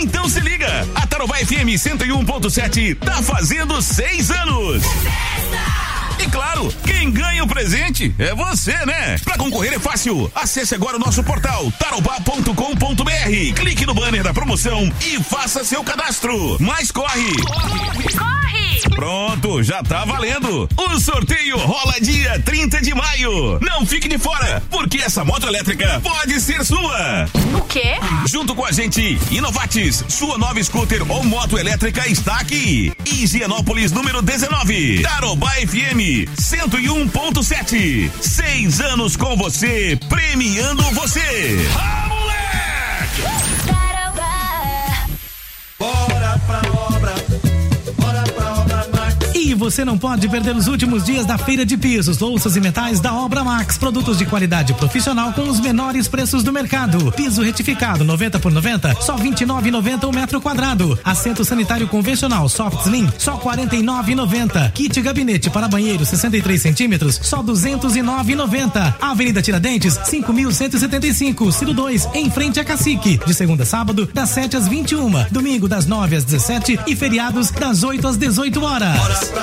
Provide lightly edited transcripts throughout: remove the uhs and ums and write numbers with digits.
Então se liga, a Tarobá FM 101.7 tá fazendo 6 anos. E claro, quem ganha o presente é você, né? Pra concorrer é fácil. Acesse agora o nosso portal tarobá.com.br. Clique no banner da promoção e faça seu cadastro. Mas corre! Pronto, já tá valendo. O sorteio rola dia 30 de maio. Não fique de fora, porque essa moto elétrica pode ser sua. O quê? Junto com a gente, Inovatis, sua nova scooter ou moto elétrica está aqui. Higienópolis número 19, Tarobá FM 101.7. 6 anos com você, premiando você. Ah, moleque! Bora pra obra. E você não pode perder os últimos dias da feira de pisos, louças e metais da Obra Max. Produtos de qualidade profissional com os menores preços do mercado. Piso retificado 90 por 90, só R$29,90 o metro quadrado. Assento sanitário convencional Soft Slim, só R$49,90. Kit gabinete para banheiro 63 centímetros, só R$209,90. Avenida Tiradentes, 5.175, Ciro 2, em frente a Cacique. De segunda a sábado, das 7 às 21, domingo das 9 às 17 e feriados das 8 às 18 horas.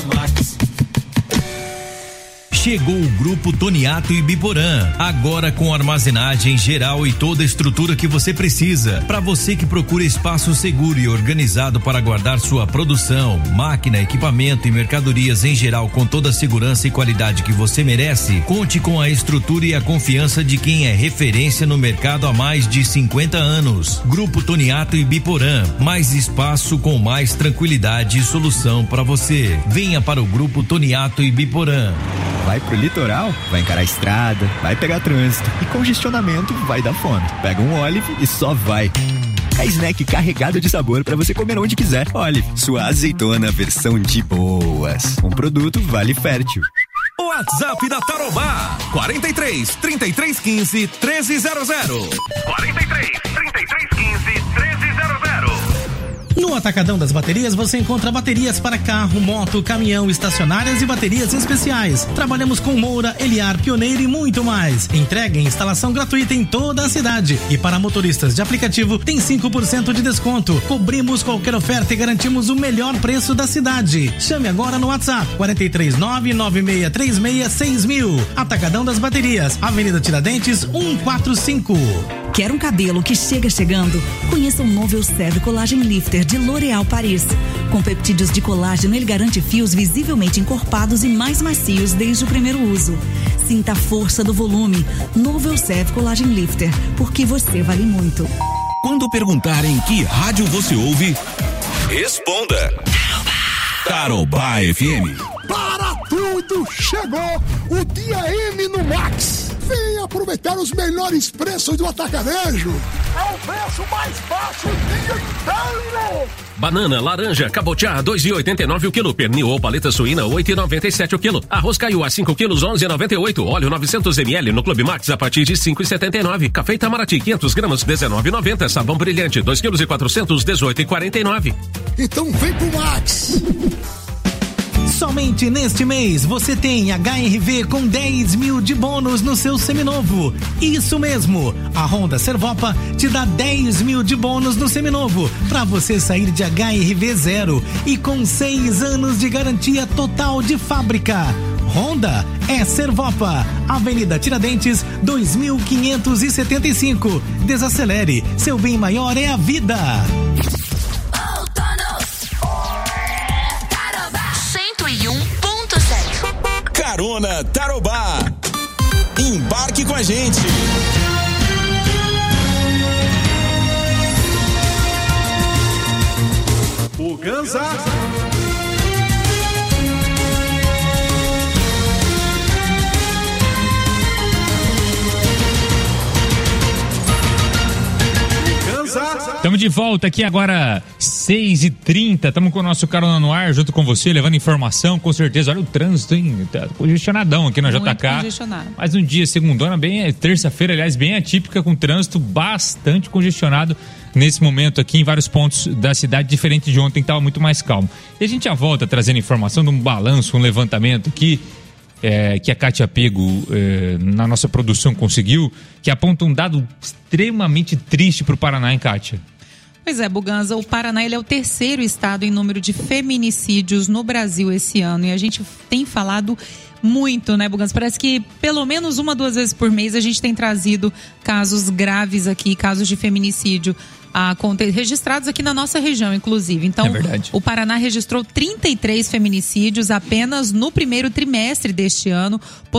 Chegou o Grupo Toniato e Biporã, agora com armazenagem geral e toda a estrutura que você precisa. Para você que procura espaço seguro e organizado para guardar sua produção, máquina, equipamento e mercadorias em geral com toda a segurança e qualidade que você merece, conte com a estrutura e a confiança de quem é referência no mercado há mais de 50 anos. Grupo Toniato e Biporã, mais espaço com mais tranquilidade e solução para você. Venha para o Grupo Toniato e Biporã. Vai pro litoral, vai encarar a estrada, vai pegar trânsito e congestionamento vai dar fome. Pega um Olive e só vai. É snack carregado de sabor pra você comer onde quiser. Olive, sua azeitona versão de boas. Um produto Vale Fértil. WhatsApp da Tarobá 43 33 15 1300. 43 33 15 1300. No Atacadão das Baterias você encontra baterias para carro, moto, caminhão, estacionárias e baterias especiais. Trabalhamos com Moura, Eliar, Pioneiro e muito mais. Entrega e instalação gratuita em toda a cidade. E para motoristas de aplicativo tem 5% de desconto. Cobrimos qualquer oferta e garantimos o melhor preço da cidade. Chame agora no WhatsApp 43996366000. Atacadão das Baterias, Avenida Tiradentes 145. Quer um cabelo que chega chegando? Conheça o novo Elseve Collagen Lifter de L'Oréal Paris. Com peptídeos de colágeno, ele garante fios visivelmente encorpados e mais macios desde o primeiro uso. Sinta a força do volume. Novo Elseve Collagen Lifter, porque você vale muito. Quando perguntarem que rádio você ouve, responda Tarobá FM. Para tudo, chegou o Dia M no Max. Vem aproveitar os melhores preços do atacarejo. É o preço mais baixo o dia inteiro. Banana, laranja, cabotiá, 2,89 o quilo. Pernil ou paleta suína, 8,97 o quilo. Arroz caiu a 5 quilos, 11,98. Óleo 900 ml no Clube Max a partir de 5,79. Café Itamaraty, 500 gramas, 19,90. Sabão brilhante, 2 quilos e 400, 18,49. Então vem pro Max. Somente neste mês você tem HRV com 10 mil de bônus no seu seminovo. Isso mesmo, a Honda Servopa te dá 10 mil de bônus no seminovo para você sair de HRV 0 e com 6 anos de garantia total de fábrica. Honda é Servopa, Avenida Tiradentes 2575. Desacelere, seu bem maior é a vida. Carona Tarobá. Embarque com a gente. O Ganza. Estamos de volta aqui agora 6h30, estamos com o nosso Carona no ar, junto com você, levando informação, com certeza. Olha o trânsito, hein? Tá congestionadão aqui na JK. Congestionado. Mais um dia, segundona, terça-feira, aliás, bem atípica, com trânsito bastante congestionado nesse momento aqui em vários pontos da cidade, diferente de ontem, que estava muito mais calmo. E a gente já volta trazendo informação de um balanço, um levantamento aqui, que a Kátia Pego, na nossa produção, conseguiu, que aponta um dado extremamente triste para o Paraná, hein, Kátia? Pois é, Buganza, o Paraná ele é o terceiro estado em número de feminicídios no Brasil esse ano. E a gente tem falado muito, né, Buganza? Parece que pelo menos 1-2 vezes por mês a gente tem trazido casos graves aqui, casos de feminicídio registrados aqui na nossa região, inclusive. Então, o Paraná registrou 33 feminicídios apenas no primeiro trimestre deste ano,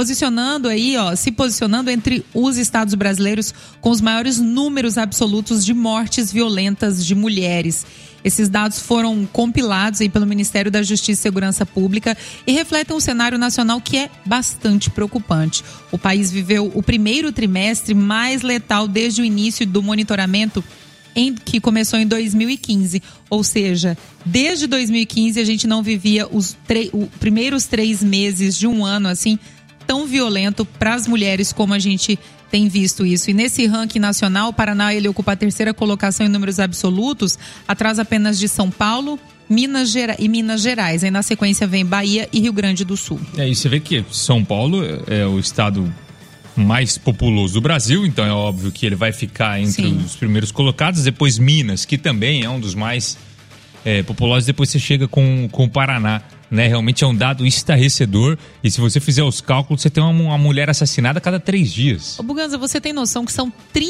se posicionando entre os estados brasileiros com os maiores números absolutos de mortes violentas de mulheres. Esses dados foram compilados aí pelo Ministério da Justiça e Segurança Pública e refletem um cenário nacional que é bastante preocupante. O país viveu o primeiro trimestre mais letal desde o início do monitoramento que começou em 2015, ou seja, desde 2015 a gente não vivia os primeiros 3 meses de um ano assim tão violento para as mulheres como a gente tem visto isso. E nesse ranking nacional, o Paraná ele ocupa a 3ª colocação em números absolutos, atrás apenas de São Paulo, Minas Gerais. Aí na sequência vem Bahia e Rio Grande do Sul. E você vê que São Paulo é o estado mais populoso do Brasil, então é óbvio que ele vai ficar entre os primeiros colocados. Depois Minas, que também é um dos mais populosos. Depois você chega com o Paraná, né? Realmente é um dado estarrecedor. E se você fizer os cálculos, você tem uma mulher assassinada a cada 3 dias. Ô Buganza, você tem noção que são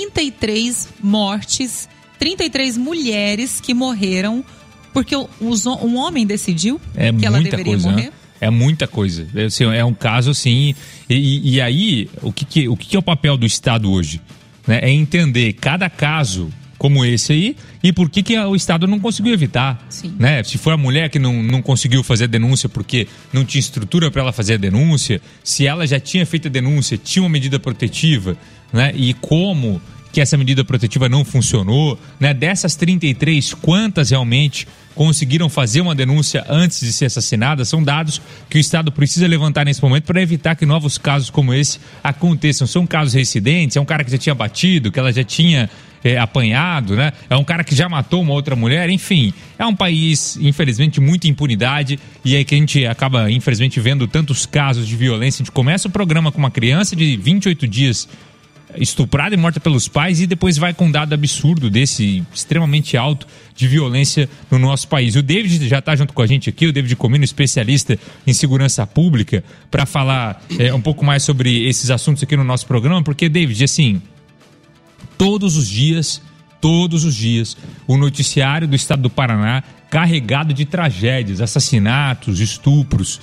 33 mortes, 33 mulheres que morreram porque um homem decidiu que ela deveria morrer? Né? É muita coisa. É um caso assim. E aí, o que é o papel do Estado hoje? Né? É entender cada caso como esse aí e por que o Estado não conseguiu evitar. Né? Se for a mulher que não conseguiu fazer a denúncia porque não tinha estrutura para ela fazer a denúncia, se ela já tinha feito a denúncia, tinha uma medida protetiva, né? E como que essa medida protetiva não funcionou, né? Dessas 33, quantas realmente conseguiram fazer uma denúncia antes de ser assassinadas? São dados que o Estado precisa levantar nesse momento para evitar que novos casos como esse aconteçam. São casos reincidentes, é um cara que já tinha batido, que ela já tinha apanhado, né? É um cara que já matou uma outra mulher, enfim. É um país, infelizmente, muita impunidade e aí que a gente acaba, infelizmente, vendo tantos casos de violência. A gente começa o programa com uma criança de 28 dias estuprada e morta pelos pais e depois vai com um dado absurdo desse, extremamente alto, de violência no nosso país. O David já está junto com a gente aqui, o David Comino, especialista em segurança pública, para falar um pouco mais sobre esses assuntos aqui no nosso programa, porque, David, assim, todos os dias, o noticiário do estado do Paraná carregado de tragédias, assassinatos, estupros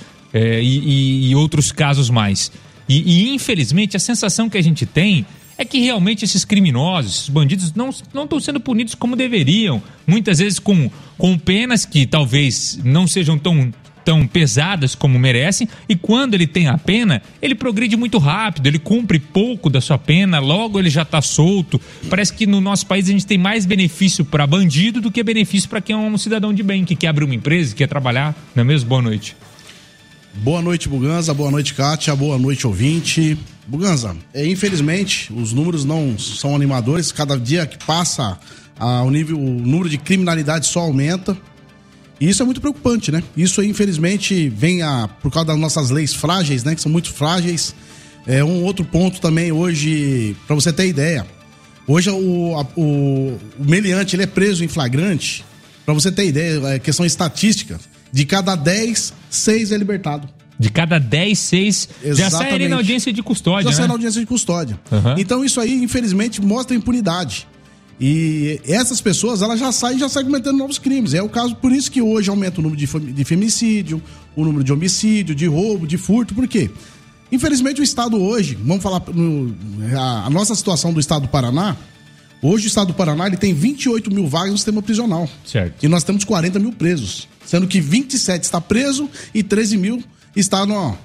e outros casos mais. E infelizmente, a sensação que a gente tem é que realmente esses criminosos, esses bandidos não estão sendo punidos como deveriam. Muitas vezes com penas que talvez não sejam tão pesadas como merecem. E quando ele tem a pena, ele progride muito rápido, ele cumpre pouco da sua pena, logo ele já está solto. Parece que no nosso país a gente tem mais benefício para bandido do que benefício para quem é um cidadão de bem, que quer abrir uma empresa, que quer trabalhar. Não é mesmo? Boa noite. Boa noite, Buganza. Boa noite, Kátia. Boa noite, ouvinte. Buganza, infelizmente, os números não são animadores. Cada dia que passa, o número de criminalidade só aumenta. E isso é muito preocupante, né? Isso, infelizmente, vem por causa das nossas leis frágeis, né? Que são muito frágeis. Um outro ponto também hoje, para você ter ideia. Hoje, o meliante, ele é preso em flagrante. Para você ter ideia, questão estatística. De cada 10, 6 é libertado. De cada 10, 6 já sai ali na audiência de custódia, já sai na audiência de custódia. Uhum. Então isso aí, infelizmente, mostra impunidade. E essas pessoas, elas já saem cometendo novos crimes. É o caso, por isso que hoje aumenta o número de feminicídio, o número de homicídio, de roubo, de furto. Por quê? Infelizmente o Estado hoje, vamos falar a nossa situação do Estado do Paraná. Hoje o Estado do Paraná ele tem 28 mil vagas no sistema prisional. Certo. E nós temos 40 mil presos. Sendo que 27 está preso e 13 mil está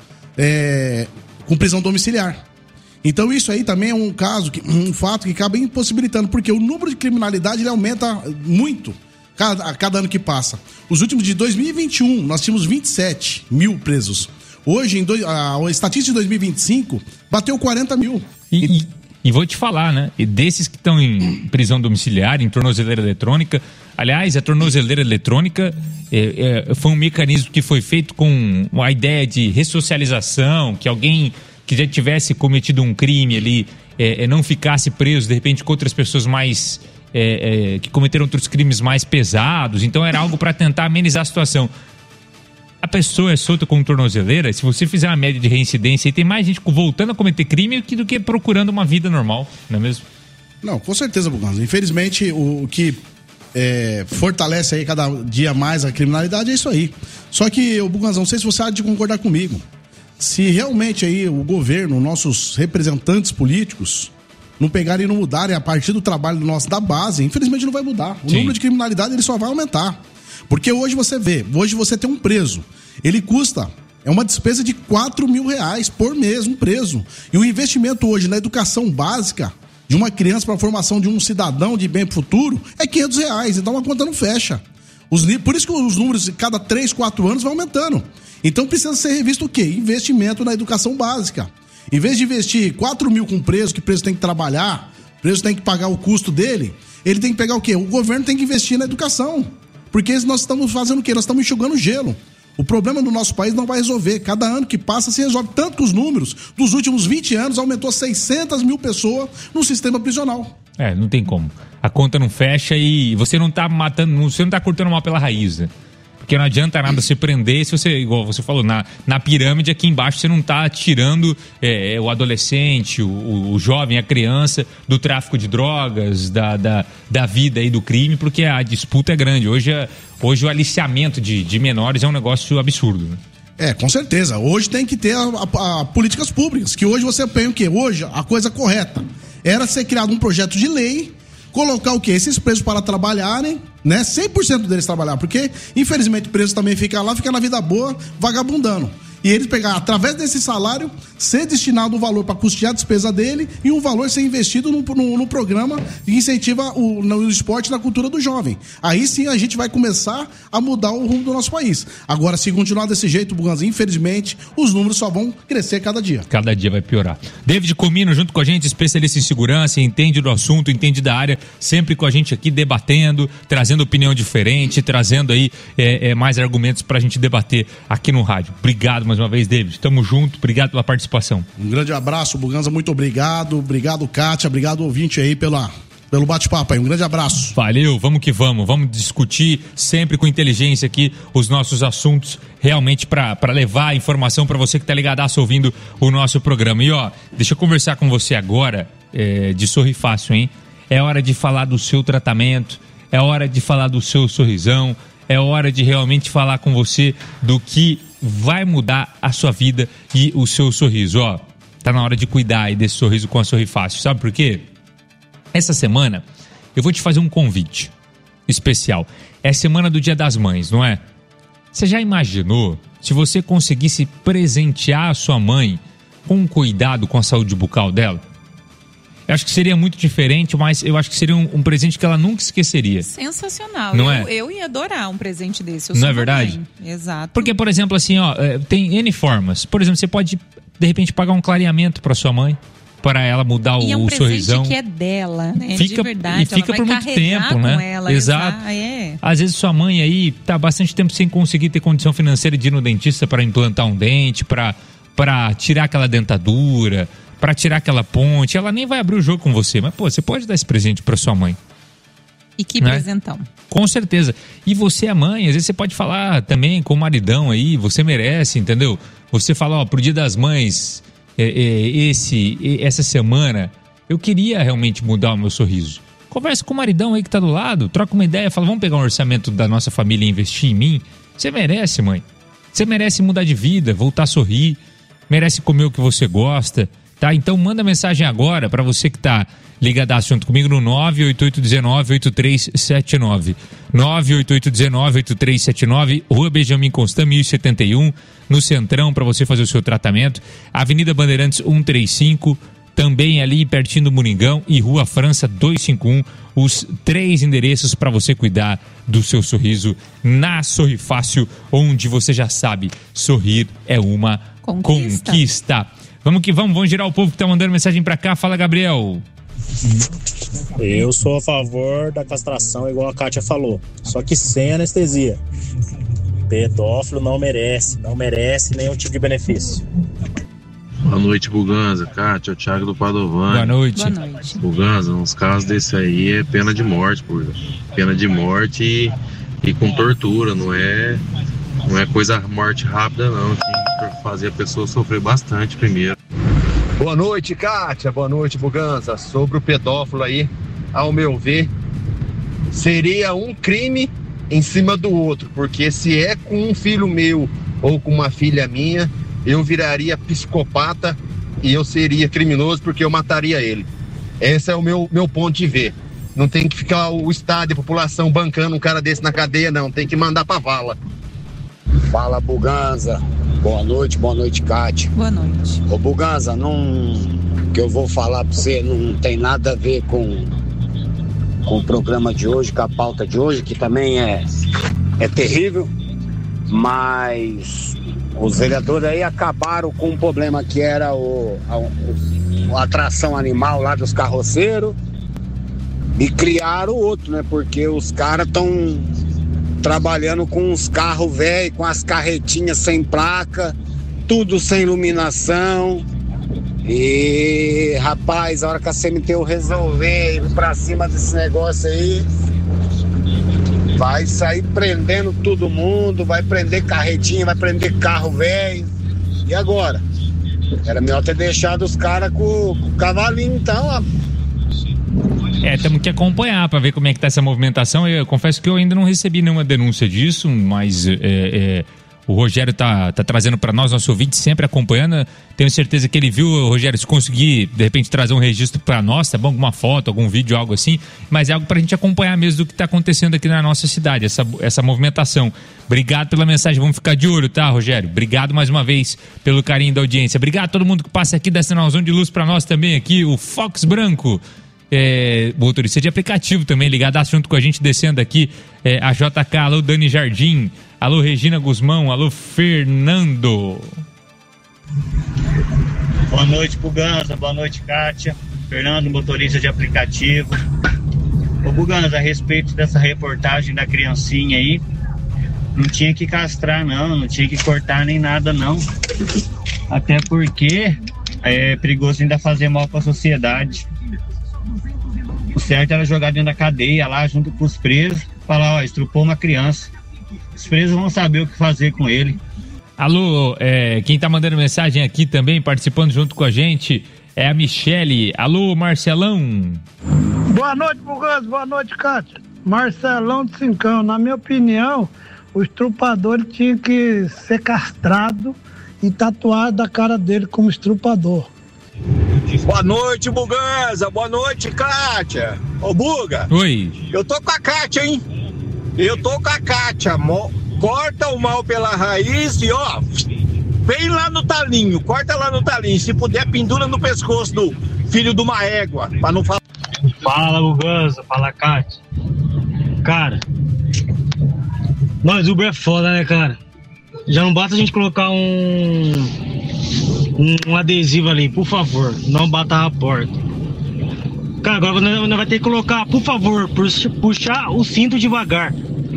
com prisão domiciliar. Então isso aí também é um fato que acaba impossibilitando, porque o número de criminalidade ele aumenta muito a cada ano que passa. Os últimos de 2021, nós tínhamos 27 mil presos. Hoje, a estatística de 2025 bateu 40 mil. E vou te falar, né? E desses que estão em prisão domiciliar, em tornozeleira eletrônica. Aliás, a tornozeleira eletrônica foi um mecanismo que foi feito com a ideia de ressocialização, que alguém que já tivesse cometido um crime ali não ficasse preso, de repente, com outras pessoas mais que cometeram outros crimes mais pesados, então era algo para tentar amenizar a situação. A pessoa é solta com tornozeleira, se você fizer uma média de reincidência, e tem mais gente voltando a cometer crime do que procurando uma vida normal, não é mesmo? Não, com certeza, Buganza. Infelizmente, o que fortalece aí cada dia mais a criminalidade é isso aí. Só que, Buganza, não sei se você há de concordar comigo. Se realmente aí o governo, nossos representantes políticos, não pegarem e não mudarem a partir do trabalho da base, infelizmente não vai mudar. O número de criminalidade ele só vai aumentar. Porque hoje você tem um preso, ele custa, é uma despesa de R$4 mil por mês, um preso. E o investimento hoje na educação básica de uma criança para a formação de um cidadão de bem pro futuro é R$500, então a conta não fecha. Por isso que os números de cada 3, 4 anos vão aumentando. Então precisa ser revisto o quê? Investimento na educação básica. Em vez de investir 4 mil com preso, que o preso tem que trabalhar, o preso tem que pagar o custo dele, ele tem que pegar o quê? O governo tem que investir na educação. Porque nós estamos fazendo o quê? Nós estamos enxugando gelo. O problema do nosso país não vai resolver. Cada ano que passa se resolve. Tanto que os números dos últimos 20 anos aumentou 600 mil pessoas no sistema prisional. Não tem como. A conta não fecha e você não tá matando, você não tá cortando mal pela raiz, né? Porque não adianta nada se prender se você, igual você falou, na pirâmide aqui embaixo você não está tirando o adolescente, o jovem, a criança do tráfico de drogas, da vida aí do crime, porque a disputa é grande. Hoje o aliciamento de menores é um negócio absurdo, né? Com certeza. Hoje tem que ter políticas públicas, que hoje você tem o quê? Hoje a coisa correta era ser criado um projeto de lei, colocar o quê? Esses presos para trabalharem, né? 100% deles trabalhar, porque infelizmente o preso também fica na vida boa, vagabundando. E eles pegar, através desse salário, ser destinado um valor para custear a despesa dele e um valor ser investido no programa que incentiva o esporte e na cultura do jovem. Aí sim a gente vai começar a mudar o rumo do nosso país. Agora, se continuar desse jeito, Buganza, infelizmente, os números só vão crescer cada dia. Cada dia vai piorar. David Comino, junto com a gente, especialista em segurança, entende do assunto, entende da área, sempre com a gente aqui debatendo, trazendo opinião diferente, trazendo aí mais argumentos pra gente debater aqui no rádio. Obrigado mais uma vez, David. Tamo junto. Obrigado pela participação. Um grande abraço, Buganza. Muito obrigado. Obrigado, Kátia. Obrigado, ouvinte aí, pelo bate-papo aí. Um grande abraço. Valeu. Vamos que vamos. Vamos discutir sempre com inteligência aqui os nossos assuntos, realmente para levar a informação para você que tá ligadaço ouvindo o nosso programa. E deixa eu conversar com você agora de Sorri Fácil, hein? É hora de falar do seu tratamento, é hora de falar do seu sorrisão, é hora de realmente falar com você do que vai mudar a sua vida e o seu sorriso. Tá na hora de cuidar aí desse sorriso com a Sorri Fácil. Sabe por quê? Essa semana eu vou te fazer um convite especial. É a semana do Dia das Mães, não é? Você já imaginou se você conseguisse presentear a sua mãe com cuidado com a saúde bucal dela? Eu acho que seria muito diferente, mas eu acho que seria um presente que ela nunca esqueceria. Sensacional. Não eu ia adorar um presente desse. Não é verdade? Exato. Porque, por exemplo, assim, tem N formas. Por exemplo, você pode, de repente, pagar um clareamento para sua mãe, para ela mudar e o sorrisão. Que é dela, né? Fica, de verdade. E fica por muito tempo, né? Ela, exato. Às vezes sua mãe aí tá bastante tempo sem conseguir ter condição financeira de ir no dentista para implantar um dente, para tirar aquela dentadura, para tirar aquela ponte. Ela nem vai abrir o jogo com você, mas você pode dar esse presente para sua mãe. E que presentão. Com certeza. E você é mãe, às vezes você pode falar também com o maridão aí, você merece, entendeu? Você fala, pro Dia das Mães, essa semana, eu queria realmente mudar o meu sorriso. Conversa com o maridão aí que tá do lado, troca uma ideia, fala, vamos pegar um orçamento da nossa família e investir em mim. Você merece, mãe. Você merece mudar de vida, voltar a sorrir, merece comer o que você gosta, tá? Então manda mensagem agora para você que tá ligadaço junto comigo no 98819-8379. 98819-8379, Rua Benjamin Constant, 1071, no Centrão, para você fazer o seu tratamento. Avenida Bandeirantes 135, também ali pertinho do Moringão, e Rua França 251, os 3 endereços para você cuidar do seu sorriso na Sorri Fácil, onde você já sabe, sorrir é uma conquista. Vamos que vamos girar o povo que tá mandando mensagem para cá. Fala, Gabriel. Eu sou a favor da castração, igual a Kátia falou, só que sem anestesia. Pedófilo não merece nenhum tipo de benefício. Boa noite, Buganza. Kátia, é o Thiago do Padovani. Boa noite. Boa noite. Buganza, uns casos desse aí é pena de morte, pena de morte e com tortura, não é coisa morte rápida não, tem que fazer a pessoa sofrer bastante primeiro. Boa noite, Kátia, boa noite, Buganza. Sobre o pedófilo aí, ao meu ver, seria um crime em cima do outro, porque se é com um filho meu ou com uma filha minha, eu viraria psicopata e eu seria criminoso porque eu mataria ele. Esse é o meu ponto de ver. Não tem que ficar o Estado e a população bancando um cara desse na cadeia, não. Tem que mandar pra vala. Fala, Buganza. Boa noite, Kátia. Boa noite. Ô, Buganza, o que eu vou falar pra você não tem nada a ver com o programa de hoje, com a pauta de hoje, que também é terrível, mas os vereadores aí acabaram com um problema que era a atração animal lá dos carroceiros e criaram outro, né? Porque os caras estão trabalhando com uns carros velhos, com as carretinhas sem placa, tudo sem iluminação. E, rapaz, a hora que a CMTU resolver ir pra cima desse negócio aí, vai sair prendendo todo mundo, vai prender carretinha, vai prender carro velho. E agora? Era melhor ter deixado os caras com o cavalinho, então, ó. Temos que acompanhar para ver como é que tá essa movimentação. Eu confesso que eu ainda não recebi nenhuma denúncia disso, mas o Rogério tá trazendo para nós, nosso ouvinte, sempre acompanhando. Tenho certeza que ele viu, Rogério, se conseguir, de repente, trazer um registro para nós, tá bom? Alguma foto, algum vídeo, algo assim. Mas é algo pra gente acompanhar mesmo do que tá acontecendo aqui na nossa cidade, essa movimentação. Obrigado pela mensagem, vamos ficar de olho, tá, Rogério? Obrigado mais uma vez pelo carinho da audiência. Obrigado a todo mundo que passa aqui da sinalzão de luz para nós também aqui, o Fox Branco. Motorista de aplicativo também, ligadaço junto com a gente, descendo aqui, a JK, alô Dani Jardim, alô Regina Guzmão, alô Fernando. Boa noite, Buganza, boa noite, Kátia. Fernando, motorista de aplicativo. Ô Buganza, a respeito dessa reportagem da criancinha aí, não tinha que castrar não tinha que cortar nem nada não, até porque é perigoso ainda fazer mal para a sociedade. O certo era jogar dentro da cadeia lá junto com os presos, falar, estrupou uma criança. Os presos vão saber o que fazer com ele. Alô, quem tá mandando mensagem aqui também, participando junto com a gente, é a Michele. Alô, Marcelão. Boa noite, Buganza, boa noite, Kátia. Marcelão de Cincão. Na minha opinião, o estrupador tinha que ser castrado e tatuado da cara dele como estrupador. Boa noite, Buganza. Boa noite, Kátia. Ô, Buga. Oi. Eu tô com a Kátia, hein? Eu tô com a Kátia. Corta o mal pela raiz e, ó, vem lá no talinho. Corta lá no talinho. Se puder, pendura no pescoço do filho de uma égua, pra não falar. Fala, Buganza. Fala, Kátia. Cara, nós Uber é foda, né, cara? Já não basta a gente colocar um adesivo ali, por favor, não bata a porta. Cara, agora nós vai ter que colocar, por favor, puxar o cinto devagar.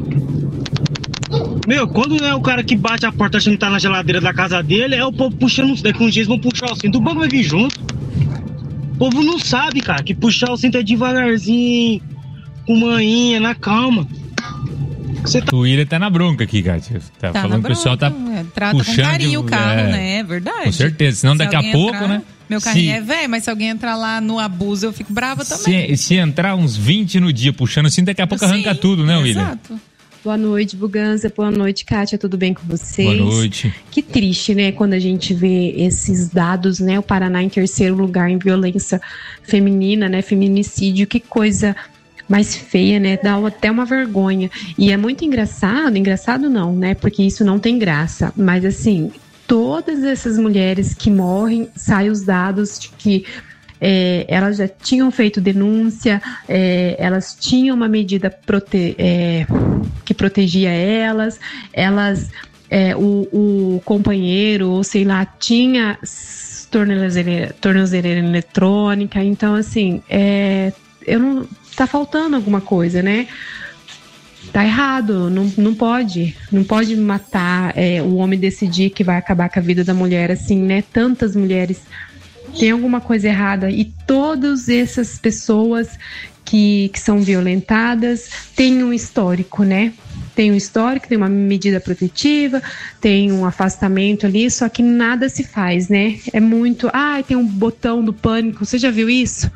Meu, quando é o cara que bate a porta achando que tá na geladeira da casa dele, é o povo puxando, daqui uns dias vão puxar o cinto, o banco vai vir junto. O povo não sabe, cara, que puxar o cinto é devagarzinho, com manhinha, na calma. O William tá na bronca aqui, Kátia. Tá falando que o pessoal tá trata puxando com carinho o carro, né? É verdade. Com certeza, senão daqui a pouco, entrar, né? Meu carrinho é velho, mas se alguém entrar lá no abuso, eu fico brava também. Se entrar uns 20 no dia puxando assim, daqui a pouco arranca tudo, né, William? Exato. Boa noite, Buganza. Boa noite, Kátia. Tudo bem com vocês? Boa noite. Que triste, né? Quando a gente vê esses dados, né? O Paraná em terceiro lugar em violência feminina, né? Feminicídio. Que coisa mais feia, né? Dá até uma vergonha. E é muito engraçado não, né? Porque isso não tem graça. Mas assim, todas essas mulheres que morrem, saem os dados de que elas já tinham feito denúncia, elas tinham uma medida que protegia elas, o companheiro, ou sei lá, tinha tornozeleira eletrônica. Então, assim, tá faltando alguma coisa, né? tá errado, não pode matar o homem decidir que vai acabar com a vida da mulher assim, né? Tantas mulheres, tem alguma coisa errada, e todas essas pessoas que são violentadas têm um histórico, né? Tem um histórico, tem uma medida protetiva, tem um afastamento ali, só que nada se faz, né? É muito... tem um botão do pânico, você já viu isso?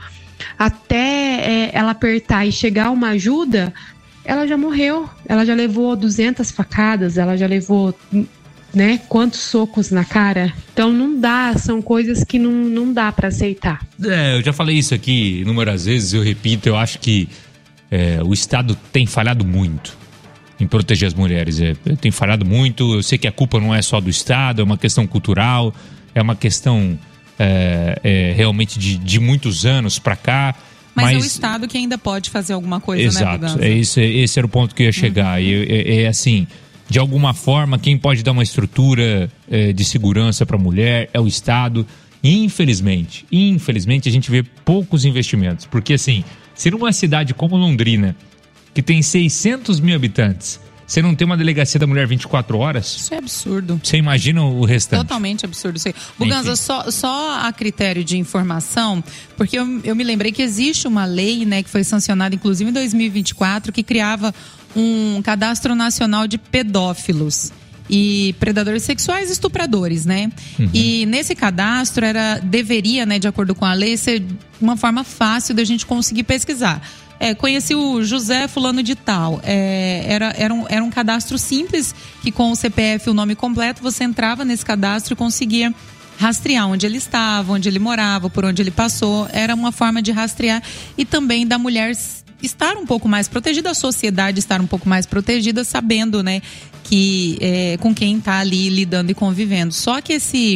Até ela apertar e chegar uma ajuda, ela já morreu, ela já levou 200 facadas, ela já levou, né, quantos socos na cara. Então não dá, são coisas que não dá para aceitar. Eu já falei isso aqui inúmeras vezes, eu repito, eu acho que o Estado tem falhado muito em proteger as mulheres. Tem falhado muito, eu sei que a culpa não é só do Estado, é uma questão cultural, é uma questão realmente de muitos anos para cá. Mas é o Estado que ainda pode fazer alguma coisa, exato, né, Buganza? Esse era o ponto que eu ia chegar. E assim, de alguma forma, quem pode dar uma estrutura de segurança para a mulher é o Estado. E infelizmente, a gente vê poucos investimentos. Porque assim, se numa cidade como Londrina, que tem 600 mil habitantes, você não tem uma delegacia da mulher 24 horas? Isso é absurdo. Você imagina o restante? Totalmente absurdo isso aí. Buganza, só a critério de informação, porque eu me lembrei que existe uma lei, né, que foi sancionada inclusive em 2024, que criava um cadastro nacional de pedófilos e predadores sexuais e estupradores, né? E nesse cadastro deveria, né, de acordo com a lei, ser uma forma fácil da gente conseguir pesquisar. Conheci o José fulano de tal. Era um cadastro simples, que com o CPF, o nome completo, você entrava nesse cadastro e conseguia rastrear onde ele estava, onde ele morava, por onde ele passou. Era uma forma de rastrear e também da mulher estar um pouco mais protegida, a sociedade estar um pouco mais protegida, sabendo, né, que com quem está ali lidando e convivendo. Só que esse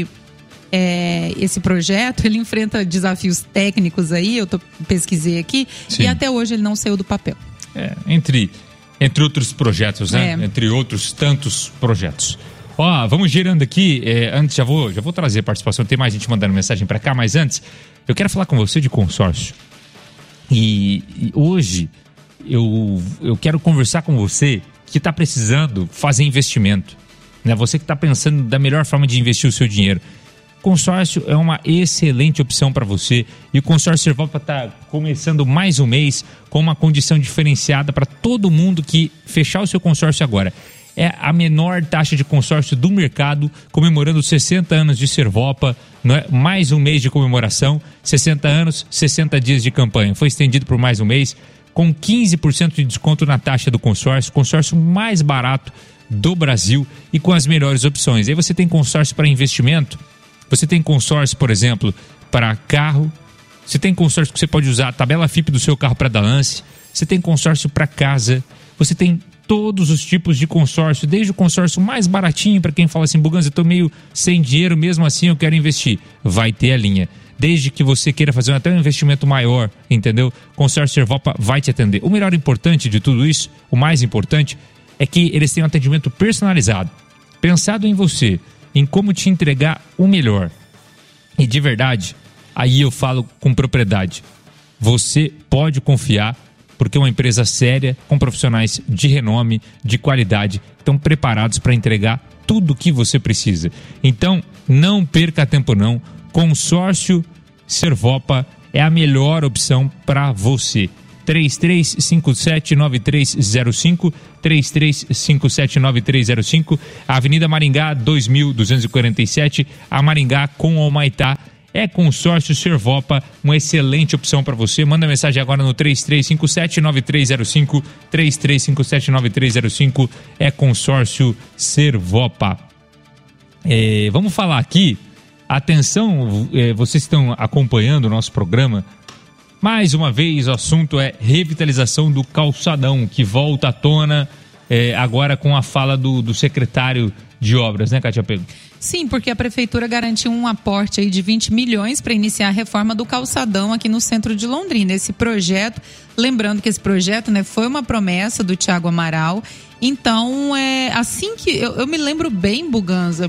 projeto, ele enfrenta desafios técnicos aí, eu pesquisei aqui, sim, e até hoje ele não saiu do papel. Entre outros projetos, né? Entre outros tantos projetos. Vamos girando aqui, antes já vou trazer a participação, tem mais gente mandando mensagem para cá, mas antes, eu quero falar com você de consórcio. E hoje, eu quero conversar com você que está precisando fazer investimento, né? Você que está pensando da melhor forma de investir o seu dinheiro. Consórcio é uma excelente opção para você, e o consórcio Servopa está começando mais um mês com uma condição diferenciada para todo mundo que fechar o seu consórcio agora. É a menor taxa de consórcio do mercado, comemorando 60 anos de Servopa, não é? Mais um mês de comemoração, 60 anos, 60 dias de campanha. Foi estendido por mais um mês, com 15% de desconto na taxa do consórcio mais barato do Brasil e com as melhores opções. Aí você tem consórcio para investimento. Você tem consórcio, por exemplo, para carro. Você tem consórcio que você pode usar a tabela FIP do seu carro para dar lance. Você tem consórcio para casa. Você tem todos os tipos de consórcio, desde o consórcio mais baratinho para quem fala assim, Buganza, eu estou meio sem dinheiro, mesmo assim eu quero investir. Vai ter a linha. Desde que você queira fazer até um investimento maior, entendeu? Consórcio Servopa vai te atender. O melhor importante de tudo isso, o mais importante, é que eles têm um atendimento personalizado, pensado em você, em como te entregar o melhor. E de verdade, aí eu falo com propriedade, você pode confiar, porque é uma empresa séria, com profissionais de renome, de qualidade, estão preparados para entregar tudo o que você precisa. Então, não perca tempo não, Consórcio Servopa é a melhor opção para você. 3357-9305, 3357-9305, Avenida Maringá 2247, a Maringá com o Humaitá. É Consórcio Servopa, uma excelente opção para você. Manda mensagem agora no 3357-9305, 3357-9305, é Consórcio Servopa. Vamos falar aqui, atenção, vocês estão acompanhando o nosso programa. Mais uma vez, o assunto é revitalização do calçadão, que volta à tona agora com a fala do secretário de obras, né, Kátia Pego? Sim, porque a prefeitura garantiu um aporte aí de 20 milhões para iniciar a reforma do calçadão aqui no centro de Londrina. Esse projeto, lembrando que esse projeto, né, foi uma promessa do Thiago Amaral. Então, assim que eu me lembro bem, Buganza,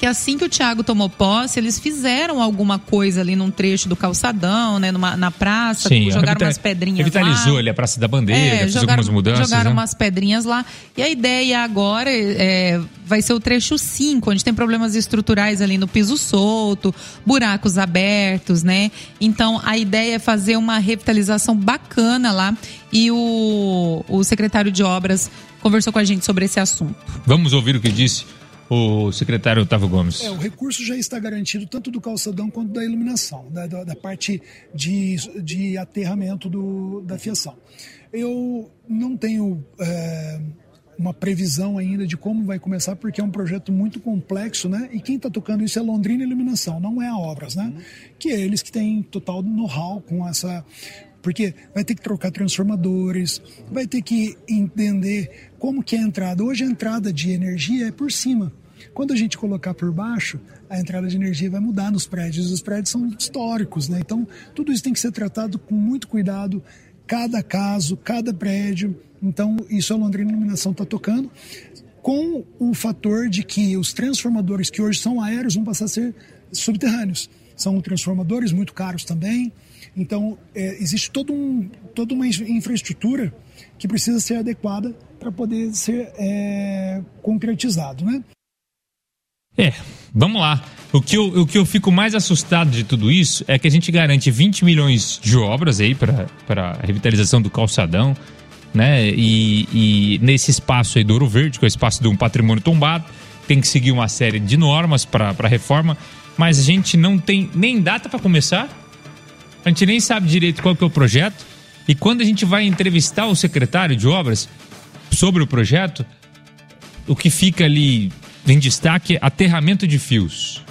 que assim que o Thiago tomou posse, eles fizeram alguma coisa ali num trecho do calçadão, né, na praça, Sim, jogaram umas pedrinhas revitalizou lá. ali a Praça da Bandeira, fez algumas mudanças. Jogaram né? umas pedrinhas lá. E a ideia agora vai ser o trecho 5, onde tem problemas estruturais ali no piso solto, buracos abertos, né? Então, a ideia é fazer uma revitalização bacana lá. E o secretário de Obras conversou com a gente sobre esse assunto. Vamos ouvir o que disse o secretário Otávio Gomes. O recurso já está garantido tanto do calçadão quanto da iluminação, da parte de aterramento da fiação. Eu não tenho uma previsão ainda de como vai começar, porque é um projeto muito complexo, né? E quem está tocando isso é Londrina Iluminação, não é a Obras, né? Que é eles que têm total know-how com essa... Porque vai ter que trocar transformadores, vai ter que entender como que é a entrada. Hoje a entrada de energia é por cima. Quando a gente colocar por baixo, a entrada de energia vai mudar nos prédios. Os prédios são históricos, né? Então, tudo isso tem que ser tratado com muito cuidado, cada caso, cada prédio. Então, isso a Londrina Iluminação está tocando, com o fator de que os transformadores que hoje são aéreos vão passar a ser subterrâneos. São transformadores muito caros também. Então, existe toda uma infraestrutura que precisa ser adequada para poder ser concretizado, né? Vamos lá. O que eu fico mais assustado de tudo isso é que a gente garante 20 milhões de obras aí para a revitalização do calçadão, né? E nesse espaço aí do Ouro Verde, que é o espaço de um patrimônio tombado, tem que seguir uma série de normas para a reforma, mas a gente não tem nem data para começar. A gente nem sabe direito qual que é o projeto. E quando a gente vai entrevistar o secretário de obras sobre o projeto, o que fica ali em destaque é aterramento de fios.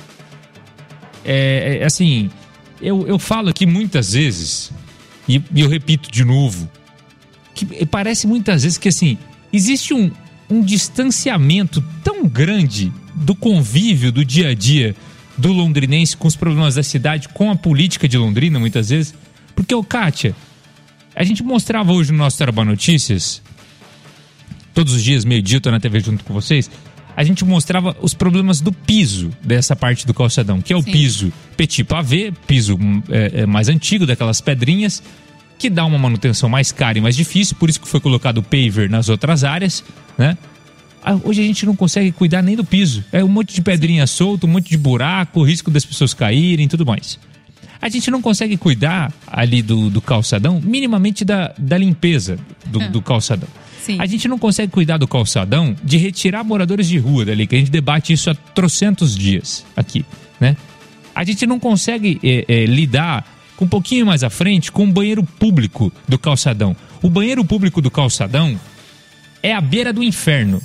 Assim, eu falo aqui muitas vezes, e eu repito de novo, que parece muitas vezes que assim, existe um distanciamento tão grande do convívio, do dia a dia do londrinense com os problemas da cidade, com a política de Londrina, muitas vezes. Porque, Kátia, a gente mostrava hoje no nosso Tarobá Notícias, todos os dias, meio-dia, eu tô na TV junto com vocês, a gente mostrava os problemas do piso dessa parte do calçadão, que é o piso petit pavé, piso mais antigo, daquelas pedrinhas, que dá uma manutenção mais cara e mais difícil, por isso que foi colocado o paver nas outras áreas, né? Hoje a gente não consegue cuidar nem do piso. É um monte de pedrinha solta, um monte de buraco, risco das pessoas caírem e tudo mais. A gente não consegue cuidar ali do calçadão, minimamente da limpeza do calçadão. Sim. A gente não consegue cuidar do calçadão de retirar moradores de rua dali, que a gente debate isso há trocentos dias aqui, né? A gente não consegue lidar com um pouquinho mais à frente com o banheiro público do calçadão. O banheiro público do calçadão é a beira do inferno.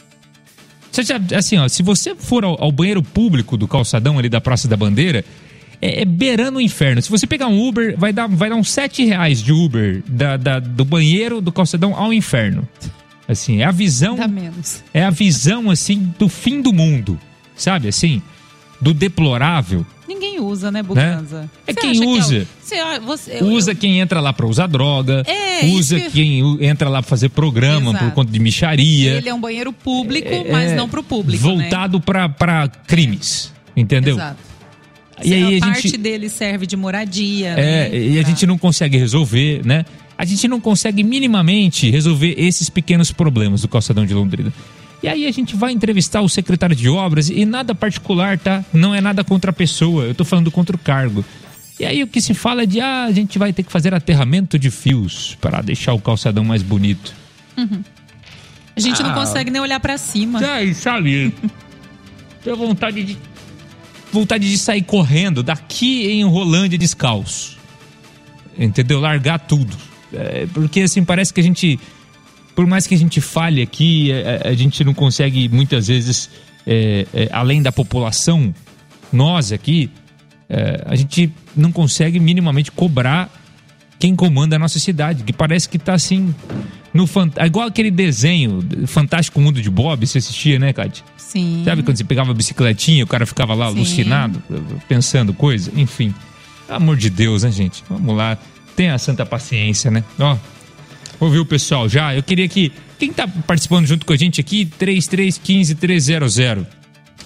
Assim, ó, se você for ao banheiro público do calçadão ali da Praça da Bandeira, é beirando o inferno. Se você pegar um Uber, vai dar uns R$7 de Uber do banheiro do calçadão ao inferno. Assim, é a visão... Dá menos. É a visão, assim, do fim do mundo. Sabe, assim? Do deplorável. Ninguém usa, né, Buganza? É quem usa. Usa quem entra lá pra usar droga. Usa quem entra lá pra fazer programa por conta de mixaria. Ele é um banheiro público, mas não pro público, voltado, né? pra crimes. Entendeu? Exato. E aí parte dele serve de moradia. E a gente não consegue resolver, né? A gente não consegue minimamente resolver esses pequenos problemas do calçadão de Londrina. E aí a gente vai entrevistar o secretário de obras e nada particular, tá? Não é nada contra a pessoa, eu tô falando contra o cargo. E aí o que se fala é de, a gente vai ter que fazer aterramento de fios para deixar o calçadão mais bonito. Uhum. A gente não consegue nem olhar pra cima. Sabe? Tenho vontade de sair correndo daqui em Rolândia descalço. Entendeu? Largar tudo. Porque assim, parece que a gente... Por mais que a gente falhe aqui, a gente não consegue muitas vezes, além da população, nós aqui, a gente não consegue minimamente cobrar quem comanda a nossa cidade, que parece que tá assim, igual aquele desenho Fantástico Mundo de Bob, você assistia, né, Kátia? Sim. Sabe quando você pegava a bicicletinha, o cara ficava lá alucinado, pensando coisa? Enfim, pelo amor de Deus, né, gente? Vamos lá, tenha a santa paciência, né? Ó. Ouviu, pessoal? Já, eu queria que... Quem tá participando junto com a gente aqui? 3315-300.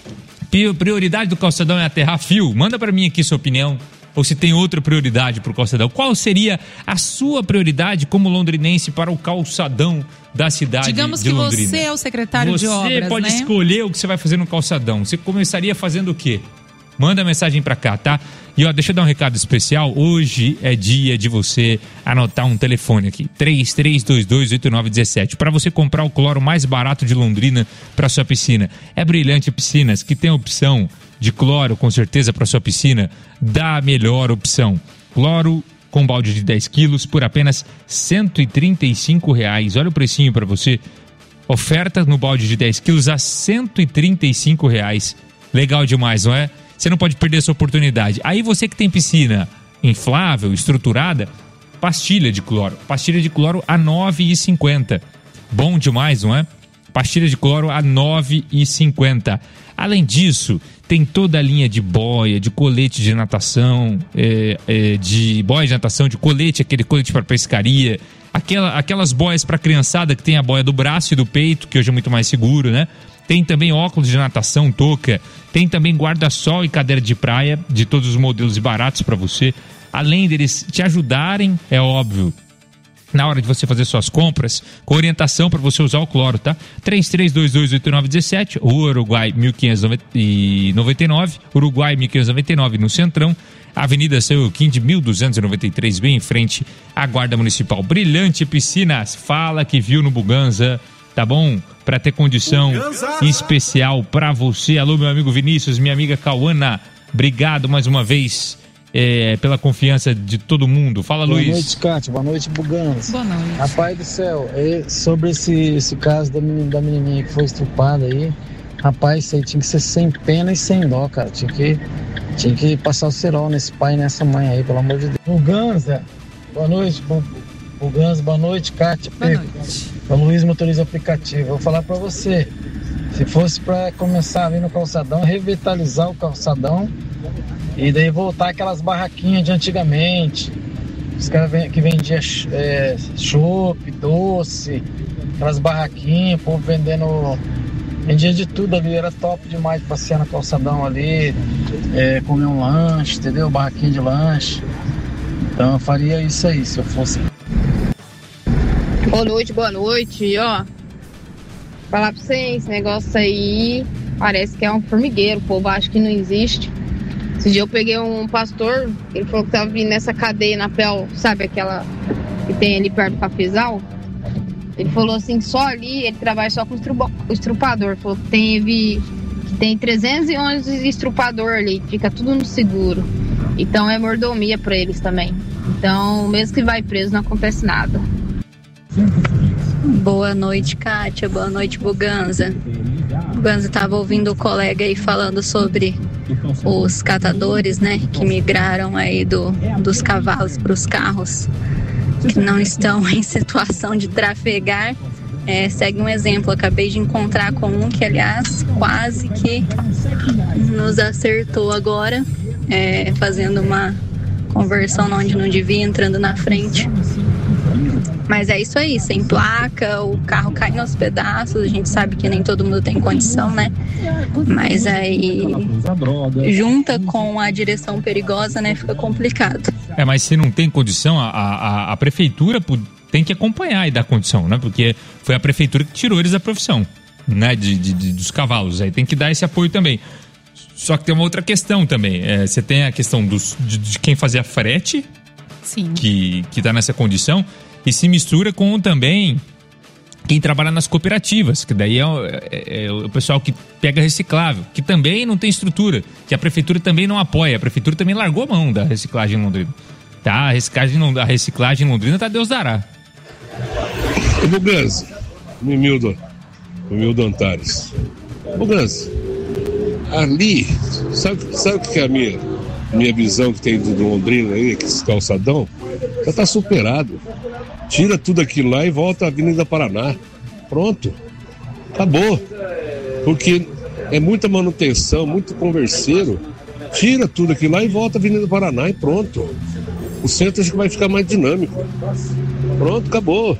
Prioridade do calçadão é aterrar fio? Manda para mim aqui sua opinião. Ou se tem outra prioridade para o calçadão. Qual seria a sua prioridade como londrinense para o calçadão da cidade de Londrina? Digamos que você é o secretário de obras, Você pode né? escolher o que você vai fazer no calçadão. Você começaria fazendo o quê? Manda mensagem pra cá, tá? E ó, deixa eu dar um recado especial. Hoje é dia de você anotar um telefone aqui. 33228917. Para você comprar o cloro mais barato de Londrina para sua piscina. É Brilhante Piscinas, que tem a opção de cloro, com certeza, para sua piscina. Dá a melhor opção. Cloro com balde de 10 quilos por apenas R$135. Olha o precinho para você. Oferta no balde de 10 quilos a R$135. Legal demais, não é? Você não pode perder essa oportunidade. Aí você que tem piscina inflável, estruturada, pastilha de cloro. Pastilha de cloro a R$ 9,50. Bom demais, não é? Pastilha de cloro a R$ 9,50. Além disso, tem toda a linha de boia, de colete de natação, de boia de natação, de colete, aquele colete para pescaria, aquelas boias para criançada que tem a boia do braço e do peito, que hoje é muito mais seguro, né? Tem também óculos de natação, touca. Tem também guarda-sol e cadeira de praia, de todos os modelos e baratos para você. Além deles te ajudarem, é óbvio, na hora de você fazer suas compras, com orientação para você usar o cloro, tá? 33228917, Uruguai 1599, Uruguai 1599 no Centrão, Avenida São Joaquim de 1293, bem em frente à Guarda Municipal. Brilhante Piscinas, fala que viu no Buganza, tá bom? Para ter condição especial para você. Alô, meu amigo Vinícius, minha amiga Cauana, obrigado mais uma vez pela confiança de todo mundo. Fala, Luiz. Boa noite, Cátia. Boa noite, Buganza. Boa noite. Rapaz do céu, sobre esse caso da menininha que foi estrupada aí, rapaz, isso aí tinha que ser sem pena e sem dó, cara. Tinha que passar o cerol nesse pai e nessa mãe aí, pelo amor de Deus. Buganza, boa noite, Buganza, boa noite, Cátia. Boa noite. O Luiz, motorista aplicativo. Vou falar pra você, se fosse pra começar ali no calçadão, revitalizar o calçadão e daí voltar aquelas barraquinhas de antigamente, os caras que vendiam chopp, doce, aquelas barraquinhas, o povo vendia de tudo ali, era top demais passear no calçadão ali, comer um lanche, entendeu? Barraquinha de lanche. Então eu faria isso aí, se eu fosse. Boa noite, e ó, falar pra vocês, esse negócio aí parece que é um formigueiro, o povo acha que não existe. Esse dia eu peguei um pastor, ele falou que tava vindo nessa cadeia na PEL, sabe aquela que tem ali perto do Cafezal? Ele falou assim, só ali, ele trabalha só com estrupador, falou que tem 311 estrupador ali, fica tudo no seguro. Então é mordomia pra eles também. Então, mesmo que vai preso, não acontece nada. Boa noite, Kátia. Boa noite, Buganza. Buganza estava ouvindo o colega aí falando sobre os catadores, né, que migraram aí dos cavalos para os carros, que não estão em situação de trafegar. Segue um exemplo, acabei de encontrar com um que, aliás, quase que nos acertou agora, fazendo uma conversão onde não devia, entrando na frente. Mas é isso aí, sem placa, o carro cai aos pedaços, a gente sabe que nem todo mundo tem condição, né? Mas aí, junta com a direção perigosa, né, fica complicado. Mas se não tem condição, a prefeitura tem que acompanhar e dar condição, né? Porque foi a prefeitura que tirou eles da profissão, né? dos cavalos, aí tem que dar esse apoio também. Só que tem uma outra questão também, você tem a questão de quem fazia frete, sim, que tá nessa condição, e se mistura com também quem trabalha nas cooperativas, que daí é o pessoal que pega reciclável, que também não tem estrutura, que a prefeitura também não apoia, a prefeitura também largou a mão da reciclagem em Londrina. Tá, a reciclagem em Londrina tá Deus dará. Buganza, Mildo Antares. Buganza, ali, sabe o que é a minha visão que tem do Londrina aí, esse calçadão? Já tá superado. Tira tudo aquilo lá e volta à Avenida Paraná. Pronto. Acabou. Porque é muita manutenção, muito converseiro. Tira tudo aquilo lá e volta à Avenida Paraná e pronto. O centro acho que vai ficar mais dinâmico. Pronto, acabou.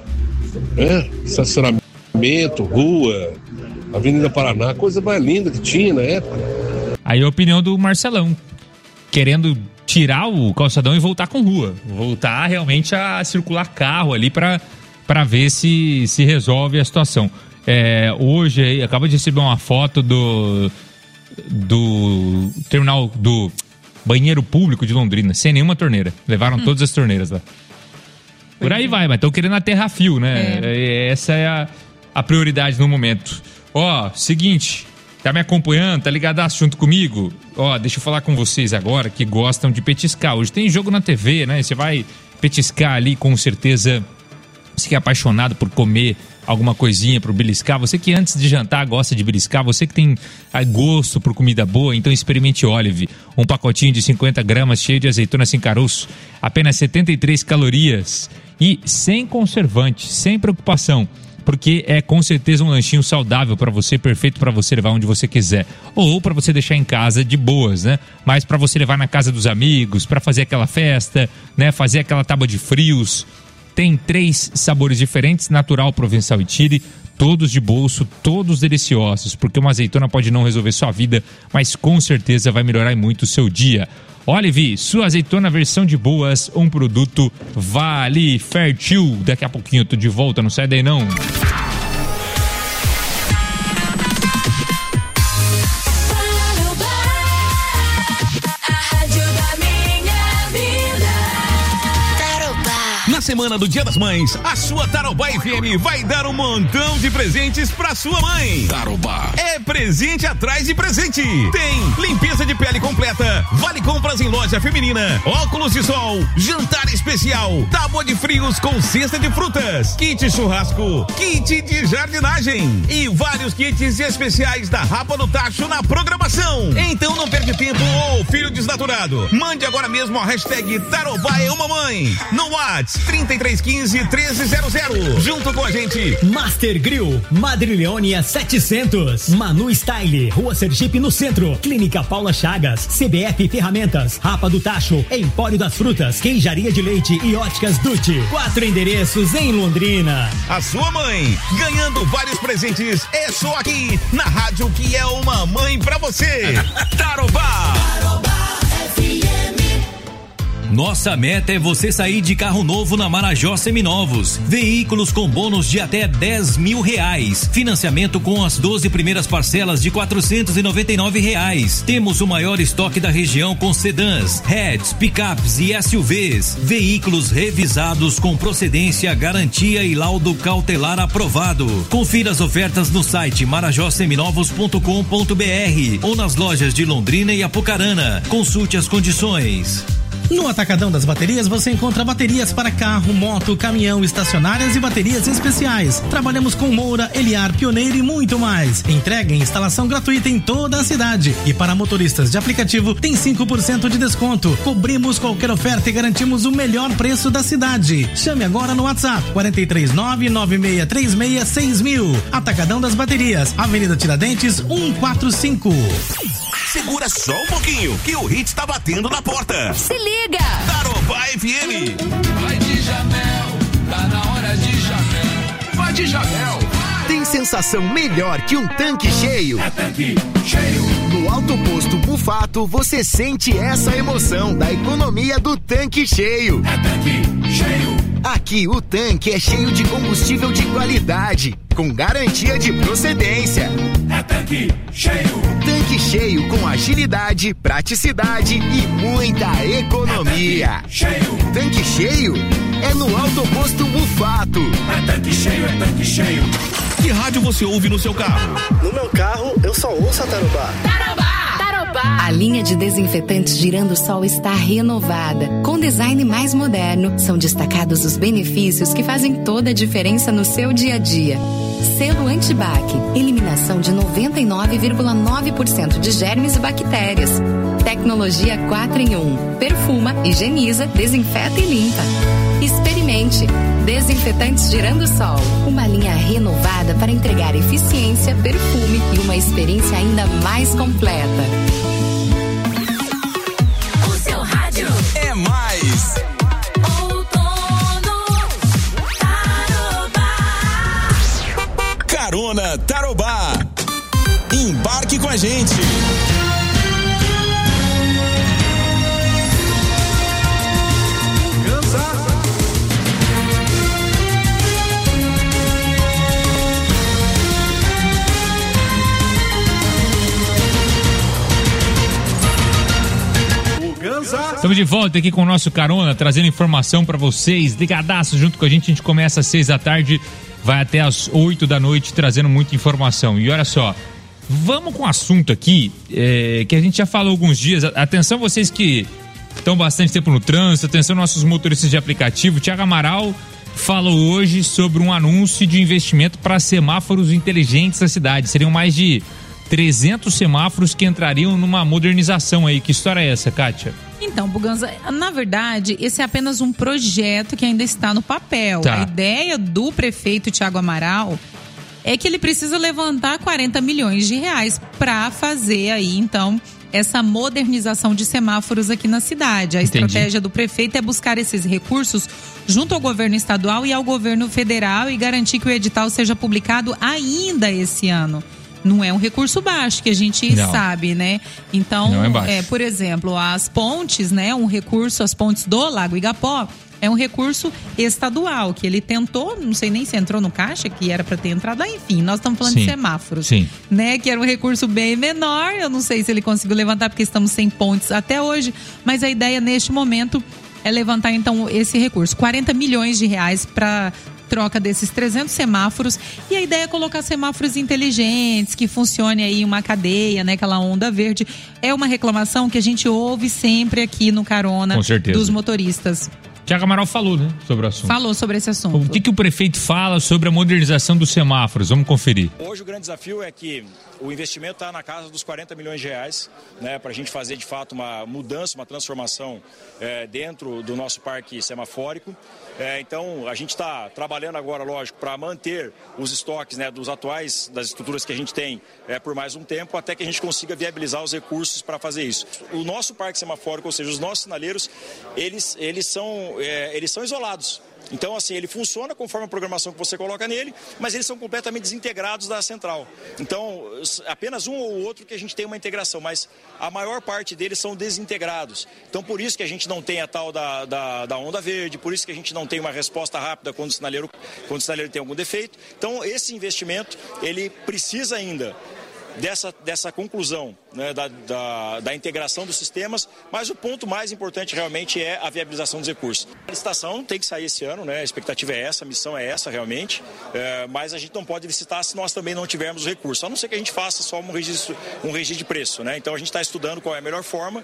Estacionamento, rua, Avenida Paraná, coisa mais linda que tinha na época. Aí a opinião do Marcelão, querendo tirar o calçadão e voltar com rua. Voltar realmente a circular carro ali para ver se resolve a situação. Hoje, acaba de receber uma foto do terminal do banheiro público de Londrina, sem nenhuma torneira. Levaram todas as torneiras lá. Por aí vai, mas estão querendo aterrar fio, né? Essa é a prioridade no momento. Seguinte... Tá me acompanhando? Tá ligadaço junto comigo? Deixa eu falar com vocês agora que gostam de petiscar. Hoje tem jogo na TV, né? Você vai petiscar ali, com certeza. Você que é apaixonado por comer alguma coisinha para beliscar. Você que antes de jantar gosta de beliscar. Você que tem gosto por comida boa, então experimente Olive. Um pacotinho de 50 gramas cheio de azeitona sem caroço. Apenas 73 calorias. E sem conservante, sem preocupação. Porque é com certeza um lanchinho saudável para você, perfeito para você levar onde você quiser. Ou para você deixar em casa de boas, né? Mas para você levar na casa dos amigos, para fazer aquela festa, né? Fazer aquela tábua de frios. Tem 3 sabores diferentes, natural, provençal e chile, todos de bolso, todos deliciosos. Porque uma azeitona pode não resolver sua vida, mas com certeza vai melhorar muito o seu dia. Olive, sua azeitona versão de boas, um produto Vale Fértil. Daqui a pouquinho eu tô de volta, não sai daí não. Na semana do Dia das Mães, a sua Tarobá FM vai dar um montão de presentes pra sua mãe. Tarobá é presente atrás de presente. Tem limpeza de pele completa, vale compras em loja feminina, óculos de sol, jantar especial, tábua de frios com cesta de frutas, kit churrasco, kit de jardinagem e vários kits especiais da Rapa do Tacho na programação. Então não perde tempo, filho desnaturado. Mande agora mesmo a hashtag Tarobá é uma mãe no WhatsApp 3315-1300. Junto com a gente, Master Grill, Madrilhônia 700, Manu Style, Rua Sergipe no centro, Clínica Paula Chagas, CBF Ferramentas, Rapa do Tacho, Empório das Frutas, Queijaria de Leite e Óticas Dutti. 4 endereços em Londrina. A sua mãe ganhando vários presentes é só aqui na rádio que é uma mãe pra você. Tarobá. Nossa meta é você sair de carro novo na Marajó Seminovos. Veículos com bônus de até R$10 mil. Financiamento com as 12 primeiras parcelas de R$499. Temos o maior estoque da região com sedãs, hatches, picapes e SUVs. Veículos revisados com procedência, garantia e laudo cautelar aprovado. Confira as ofertas no site marajoseminovos.com.br ou nas lojas de Londrina e Apucarana. Consulte as condições. No Atacadão das Baterias você encontra baterias para carro, moto, caminhão, estacionárias e baterias especiais. Trabalhamos com Moura, Eliar, Pioneiro e muito mais. Entrega e instalação gratuita em toda a cidade. E para motoristas de aplicativo tem 5% de desconto. Cobrimos qualquer oferta e garantimos o melhor preço da cidade. Chame agora no WhatsApp 439-9636-6000. Atacadão das Baterias, Avenida Tiradentes 145. Segura só um pouquinho, que o hit tá batendo na porta. Se liga! Tarobá FM. Vai de Jamel, tá na hora de Jamel. Vai de Jamel. Tem sensação melhor que um tanque cheio? É tanque cheio. No Alto Posto Mufato, você sente essa emoção da economia do tanque cheio. É tanque cheio. Aqui o tanque é cheio de combustível de qualidade, com garantia de procedência. É tanque cheio. Tanque cheio com agilidade, praticidade e muita economia. É tanque cheio. Tanque cheio é no Alto Posto Mufato. É tanque cheio, é tanque cheio. Que rádio você ouve no seu carro? No meu carro, eu só ouço a Tarobá. Tarobá! A linha de desinfetantes Girando Sol está renovada. Com design mais moderno, são destacados os benefícios que fazem toda a diferença no seu dia a dia. Selo Antibac, eliminação de 99,9% de germes e bactérias. Tecnologia 4 em 1, perfuma, higieniza, desinfeta e limpa. Experimente. Desinfetantes Girando Sol, uma linha renovada para entregar eficiência, perfume e uma experiência ainda mais completa. O seu rádio é mais. Outono Tarobá. Carona Tarobá. Embarque com a gente. Estamos de volta aqui com o nosso Carona, trazendo informação para vocês. Ligadaço junto com a gente começa às 6 da tarde, vai até às 8 da noite, trazendo muita informação. E olha só, vamos com um assunto aqui que a gente já falou alguns dias. Atenção vocês que estão bastante tempo no trânsito, atenção nossos motoristas de aplicativo. Thiago Amaral falou hoje sobre um anúncio de investimento para semáforos inteligentes da cidade. Seriam mais de 300 semáforos que entrariam numa modernização aí. Que história é essa, Kátia? Então, Buganza, na verdade, esse é apenas um projeto que ainda está no papel. Tá. A ideia do prefeito Thiago Amaral é que ele precisa levantar 40 milhões de reais para fazer aí, então, essa modernização de semáforos aqui na cidade. A estratégia do prefeito é buscar esses recursos junto ao governo estadual e ao governo federal e garantir que o edital seja publicado ainda esse ano. Não é um recurso baixo, que a gente sabe, né? Então, por exemplo, as pontes, né? Um recurso, as pontes do Lago Igapó, é um recurso estadual, que ele tentou, não sei nem se entrou no caixa, que era para ter entrado, enfim, nós estamos falando de semáforos, né? Que era um recurso bem menor, eu não sei se ele conseguiu levantar, porque estamos sem pontes até hoje, mas a ideia neste momento é levantar, então, esse recurso, 40 milhões de reais para troca desses 300 semáforos, e a ideia é colocar semáforos inteligentes, que funcione aí uma cadeia, né, aquela onda verde. É uma reclamação que a gente ouve sempre aqui no Carona dos motoristas. Thiago Amaral falou, né, sobre o assunto. Falou sobre esse assunto. O que o prefeito fala sobre a modernização dos semáforos? Vamos conferir. Hoje o grande desafio é que o investimento está na casa dos 40 milhões de reais, né, para a gente fazer de fato uma mudança, uma transformação dentro do nosso parque semafórico. Então a gente está trabalhando agora, lógico, para manter os estoques, né, das estruturas que a gente tem por mais um tempo, até que a gente consiga viabilizar os recursos para fazer isso. O nosso parque semafórico, ou seja, os nossos sinaleiros, eles são isolados. Então, assim, ele funciona conforme a programação que você coloca nele, mas eles são completamente desintegrados da central. Então, apenas um ou outro que a gente tem uma integração, mas a maior parte deles são desintegrados. Então, por isso que a gente não tem a tal da onda verde, por isso que a gente não tem uma resposta rápida quando o sinaleiro tem algum defeito. Então, esse investimento, ele precisa ainda dessa conclusão, né, da integração dos sistemas, mas o ponto mais importante realmente é a viabilização dos recursos. A licitação tem que sair esse ano, né? A expectativa é essa, a missão é essa realmente, mas a gente não pode licitar se nós também não tivermos recursos, a não ser que a gente faça só um registro de preço, né? Então a gente está estudando qual é a melhor forma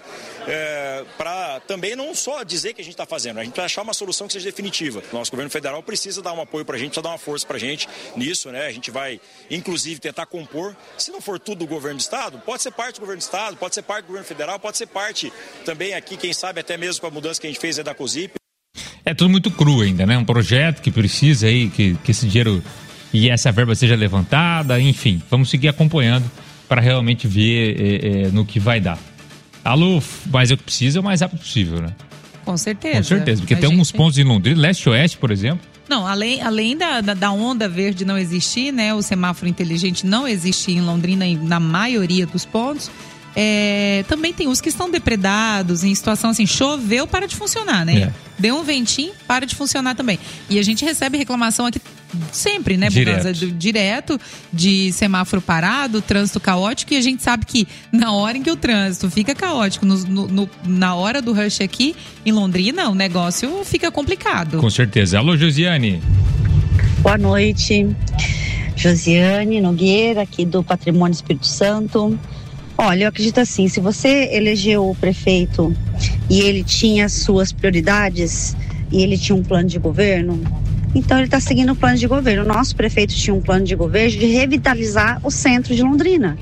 para também não só dizer que a gente está fazendo, a gente vai achar uma solução que seja definitiva. O nosso governo federal precisa dar um apoio para a gente, precisa dar uma força para a gente nisso, né? A gente vai inclusive tentar compor, se não for tudo do governo do estado, pode ser parte do governo do estado, pode ser parte do governo federal, pode ser parte também aqui, quem sabe até mesmo com a mudança que a gente fez da COSIP. É tudo muito cru ainda, né? Um projeto que precisa aí que esse dinheiro e essa verba seja levantada, enfim, vamos seguir acompanhando para realmente ver no que vai dar. Alô, mas é o que precisa, o mais rápido possível, né? Com certeza. Com certeza, porque tem alguns pontos em Londrina, leste e oeste, por exemplo. Não, além da onda verde não existir, né? O semáforo inteligente não existir em Londrina na maioria dos pontos. Também tem os que estão depredados, em situação assim, choveu, para de funcionar, né? Deu um ventinho, para de funcionar também. E a gente recebe reclamação aqui sempre, né, Buganza? Direto de semáforo parado, trânsito caótico, e a gente sabe que na hora em que o trânsito fica caótico, na hora do rush aqui em Londrina, o negócio fica complicado. Com certeza. Alô, Josiane. Boa noite. Josiane Nogueira, aqui do Patrimônio Espírito Santo. Olha, eu acredito assim, se você elegeu o prefeito e ele tinha suas prioridades e ele tinha um plano de governo, então ele está seguindo o plano de governo. O nosso prefeito tinha um plano de governo de revitalizar o centro de Londrina.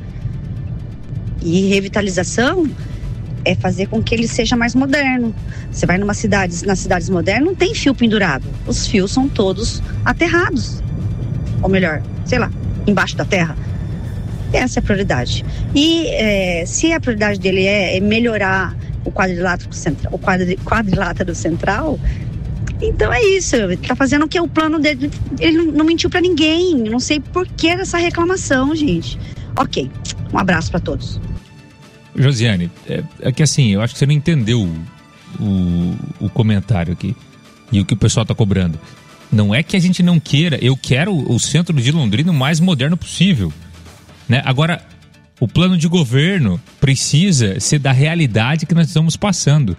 E revitalização é fazer com que ele seja mais moderno. Você vai nas cidades modernas, não tem fio pendurado. Os fios são todos aterrados. Ou melhor, sei lá, embaixo da terra. Essa é a prioridade. E se a prioridade dele é melhorar o quadrilátero central, então é isso. Ele está fazendo o que é o plano dele. Ele não mentiu para ninguém. Não sei por que dessa reclamação, gente. Ok, um abraço para todos. Josiane, é que assim, eu acho que você não entendeu o comentário aqui e o que o pessoal está cobrando. Não é que a gente não queira, eu quero o centro de Londrina o mais moderno possível. Né? Agora, o plano de governo precisa ser da realidade que nós estamos passando.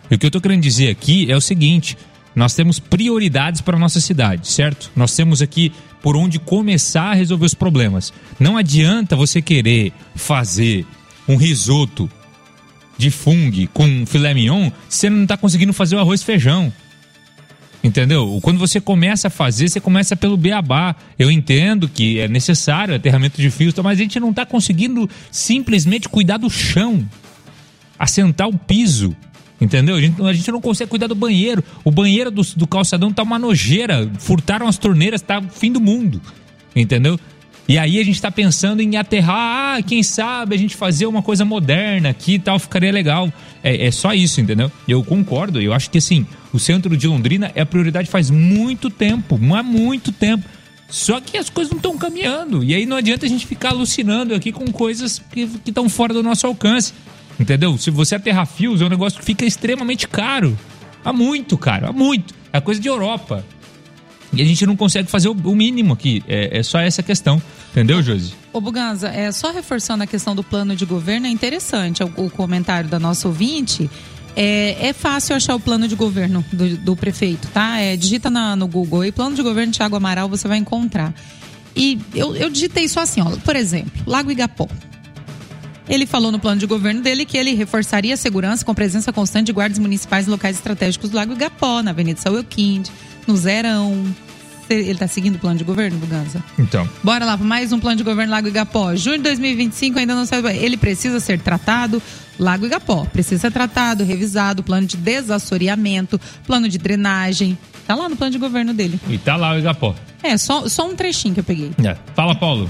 E o que eu tô querendo dizer aqui é o seguinte: nós temos prioridades para nossa cidade, certo? Nós temos aqui por onde começar a resolver os problemas. Não adianta você querer fazer um risoto de fungo com filé mignon se você não está conseguindo fazer o arroz e feijão. Entendeu? Quando você começa a fazer, você começa pelo beabá. Eu entendo que é necessário aterramento de fios, mas a gente não está conseguindo simplesmente cuidar do chão, assentar o piso. Entendeu? A gente não consegue cuidar do banheiro. O banheiro do calçadão tá uma nojeira. Furtaram as torneiras, tá o fim do mundo. Entendeu? E aí a gente tá pensando em aterrar. Quem sabe a gente fazer uma coisa moderna aqui e tal, ficaria legal. É só isso, entendeu? Eu concordo. Eu acho que assim, o centro de Londrina é a prioridade faz muito tempo. Há muito tempo. Só que as coisas não estão caminhando. E aí não adianta a gente ficar alucinando aqui com coisas que estão fora do nosso alcance. Entendeu? Se você aterrar fios, é um negócio que fica extremamente caro. Há muito caro, há muito. É coisa de Europa. E a gente não consegue fazer o mínimo aqui. É só essa questão. Entendeu, Josi? Ô Buganza, só reforçando a questão do plano de governo, é interessante o comentário da nossa ouvinte. É fácil achar o plano de governo do prefeito, tá? Digita no Google e plano de governo Thiago Amaral, você vai encontrar. E eu digitei só assim, ó. Por exemplo, Lago Igapó. Ele falou no plano de governo dele que ele reforçaria a segurança com presença constante de guardas municipais em locais estratégicos do Lago Igapó, na Avenida São Euquinde, no Zerão. Ele tá seguindo o plano de governo, Buganza? Então. Bora lá, mais um plano de governo Lago Igapó. Junho de 2025 ainda não sabe. Ele precisa ser tratado. Lago Igapó precisa ser tratado, revisado, plano de desassoreamento, plano de drenagem. Tá lá no plano de governo dele. E tá lá o Igapó. Só um trechinho que eu peguei. Fala, Paulo.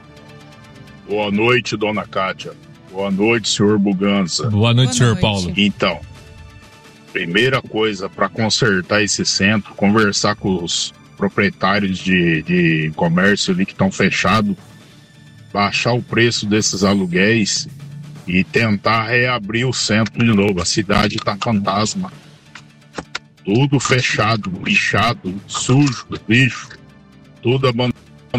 Boa noite, dona Kátia. Boa noite, senhor Buganza. Boa noite, senhor Paulo. Então, primeira coisa, para consertar esse centro, conversar com os proprietários de comércio ali que estão fechados, baixar o preço desses aluguéis e tentar reabrir o centro de novo. A cidade tá fantasma. Tudo fechado, bichado, sujo, lixo, tudo abandonado.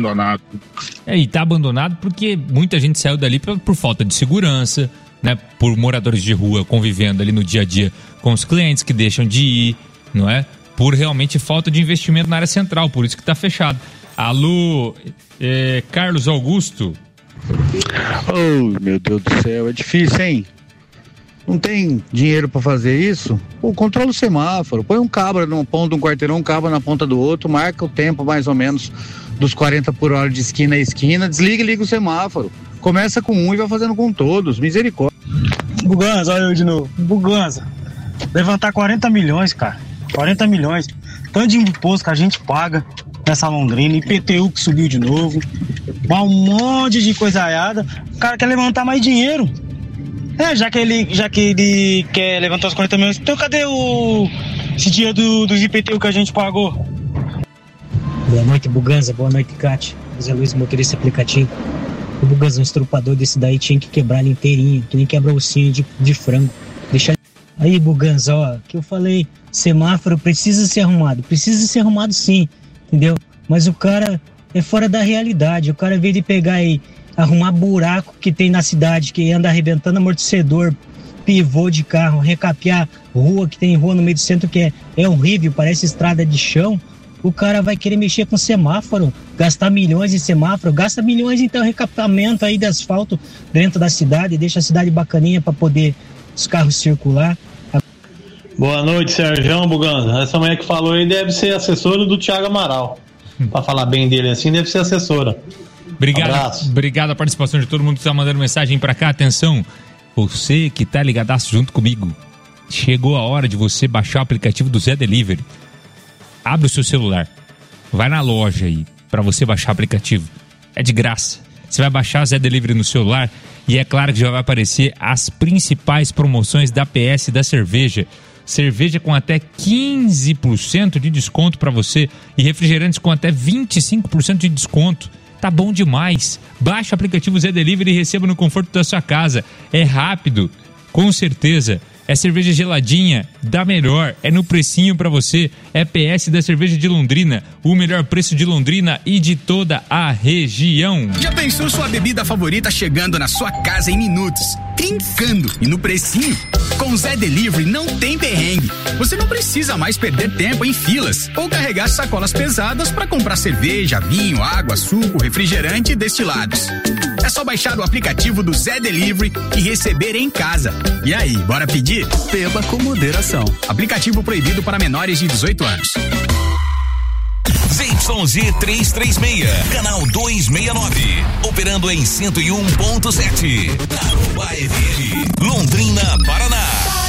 E tá abandonado porque muita gente saiu dali por falta de segurança, né? Por moradores de rua convivendo ali no dia a dia com os clientes que deixam de ir, não é? Por realmente falta de investimento na área central, por isso que tá fechado. Alô, Carlos Augusto. Oh, meu Deus do céu, é difícil, hein? Não tem dinheiro pra fazer isso? Pô, controla o semáforo, põe um cabra numa ponta, um quarteirão, um cabra na ponta do outro, marca o tempo mais ou menos dos 40 por hora de esquina a esquina, desliga e liga o semáforo. Começa com um e vai fazendo com todos, misericórdia. Buganza, olha eu de novo. Buganza, levantar 40 milhões, cara. 40 milhões. Tanto de imposto que a gente paga nessa Londrina, IPTU que subiu de novo, um monte de coisa aiada. O cara quer levantar mais dinheiro. Já que ele quer levantar os 40 milhões, então cadê esse dinheiro dos IPTU que a gente pagou? Boa noite, Buganza. Boa noite, Kátia. José Luiz, motorista aplicativo. O Buganza, um estrupador desse daí tinha que quebrar ele inteirinho, que nem quebrar o ossinho de frango. Deixa aí, Buganza, ó, que eu falei, semáforo precisa ser arrumado sim, entendeu? Mas o cara é fora da realidade. O cara veio de pegar e arrumar buraco que tem na cidade, que anda arrebentando amortecedor, pivô de carro, recapear rua, que tem rua no meio do centro que é horrível, parece estrada de chão. O cara vai querer mexer com semáforo, gastar milhões em semáforo, gasta milhões então em recapeamento aí de asfalto dentro da cidade, deixa a cidade bacaninha para poder os carros circular. Boa noite, Sérgio Buganza. Essa mulher que falou aí deve ser assessora do Thiago Amaral. Para falar bem dele assim, deve ser assessora. Obrigado a participação de todo mundo que está mandando mensagem para cá. Atenção, você que tá ligadaço junto comigo, chegou a hora de você baixar o aplicativo do Zé Delivery. Abre o seu celular, vai na loja aí para você baixar o aplicativo. É de graça. Você vai baixar o Zé Delivery no celular e é claro que já vai aparecer as principais promoções da PS da cerveja. Cerveja com até 15% de desconto para você e refrigerantes com até 25% de desconto. Tá bom demais. Baixe o aplicativo Zé Delivery e receba no conforto da sua casa. É rápido, com certeza. É cerveja geladinha, da melhor, é no precinho pra você. É PS da Cerveja de Londrina, o melhor preço de Londrina e de toda a região. Já pensou sua bebida favorita chegando na sua casa em minutos? trincando. E no precinho, com o Zé Delivery não tem perrengue. Você não precisa mais perder tempo em filas ou carregar sacolas pesadas para comprar cerveja, vinho, água, suco, refrigerante e destilados. É só baixar o aplicativo do Zé Delivery e receber em casa. E aí, bora pedir? Beba com moderação. Aplicativo proibido para menores de 18 anos. ZYZ 336, canal 269, operando em 101.7. Tarobá FM, Londrina, Paraná.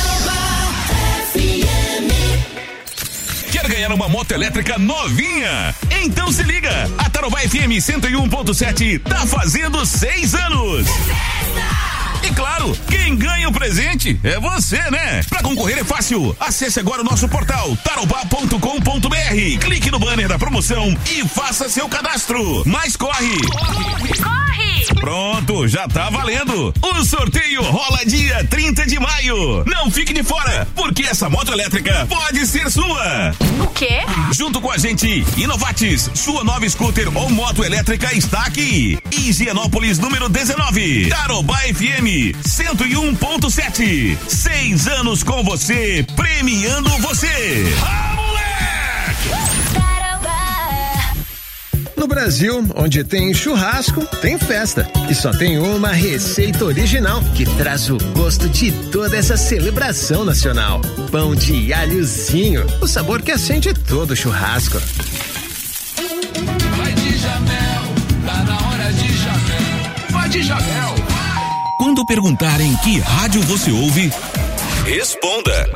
Quer ganhar uma moto elétrica novinha? Então se liga, a Tarobá FM 101.7 tá fazendo 6 anos. E claro, quem ganha o presente é você, né? Pra concorrer é fácil. Acesse agora o nosso portal tarobá.com.br. Clique no banner da promoção e faça seu cadastro. Mas corre! Pronto, já tá valendo. O sorteio rola dia 30 de maio. Não fique de fora, porque essa moto elétrica pode ser sua. O quê? Junto com a gente, Inovatis, sua nova scooter ou moto elétrica está aqui. Higienópolis número 19, Tarobá FM 101.7. 6 anos com você, premiando você. No Brasil, onde tem churrasco, tem festa. E só tem uma receita original que traz o gosto de toda essa celebração nacional. Pão de alhozinho, o sabor que acende todo churrasco. Vai de Jamel, tá na hora de Jamel. Vai de Jamel. Quando perguntarem que rádio você ouve, responda.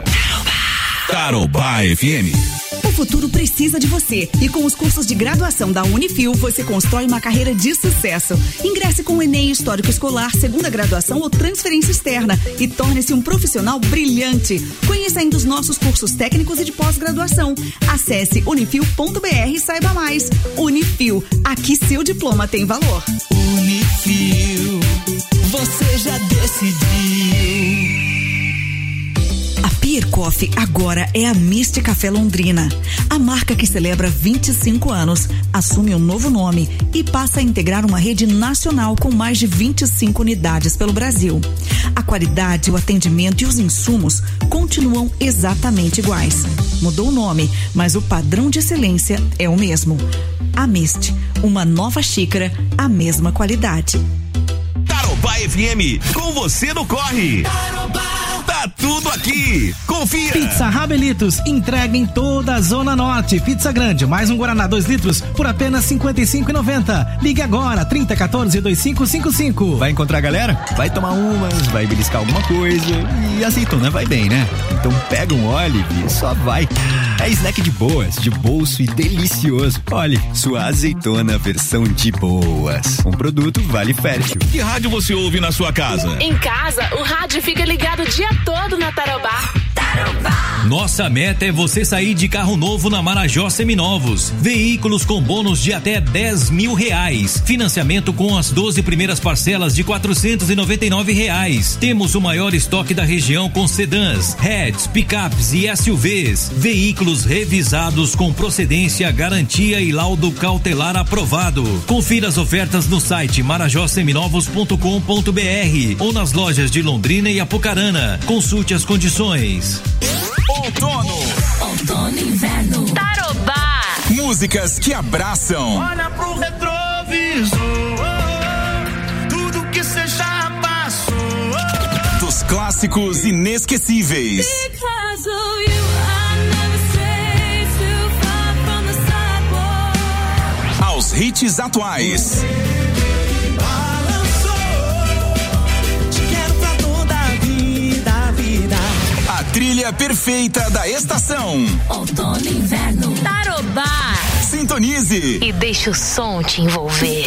Tarobá FM. O futuro precisa de você e com os cursos de graduação da Unifil você constrói uma carreira de sucesso. Ingresse com o Enem Histórico Escolar, segunda graduação ou transferência externa e torne-se um profissional brilhante. Conheça ainda os nossos cursos técnicos e de pós-graduação. Acesse unifil.br e saiba mais. Unifil, aqui seu diploma tem valor. Unifil, você já decidiu. A Pier Coffee agora é a Mist Café Londrina. A marca que celebra 25 anos assume um novo nome e passa a integrar uma rede nacional com mais de 25 unidades pelo Brasil. A qualidade, o atendimento e os insumos continuam exatamente iguais. Mudou o nome, mas o padrão de excelência é o mesmo. A Mist, uma nova xícara, a mesma qualidade. Tarobá FM, com você no corre. Tarobá. Tá tudo aqui. Confia. Pizza Rabelitos, entrega em toda a Zona Norte. Pizza grande, mais um Guaraná 2 litros por apenas R$55,90. Ligue agora, 3014-2555. Vai encontrar a galera? Vai tomar umas, vai beliscar alguma coisa. E azeitona vai bem, né? Então pega um Olive e só vai. É snack de boas, de bolso e delicioso. Olhe, sua azeitona versão de boas. Um produto Vale Fértil. Que rádio você ouve na sua casa? Em casa, o rádio fica ligado o dia todo na Tarobá. Tarobá. Nossa meta é você sair de carro novo na Marajó Seminovos. Veículos com bônus de até R$10.000. Financiamento com as 12 primeiras parcelas de R$499. Temos o maior estoque da região com sedãs, hatches, picapes e SUVs. Veículos revisados com procedência, garantia e laudo cautelar aprovado. Confira as ofertas no site marajoseminovos.com.br ou nas lojas de Londrina e Apucarana. Consulte as condições. Outono e inverno. Tarobá. Músicas que abraçam. Olha pro retrovisor, tudo que cê já passou. Dos clássicos inesquecíveis. Aos hits atuais. A trilha perfeita da estação. Outono e inverno. Tarobá. Sintonize. E deixa o som te envolver.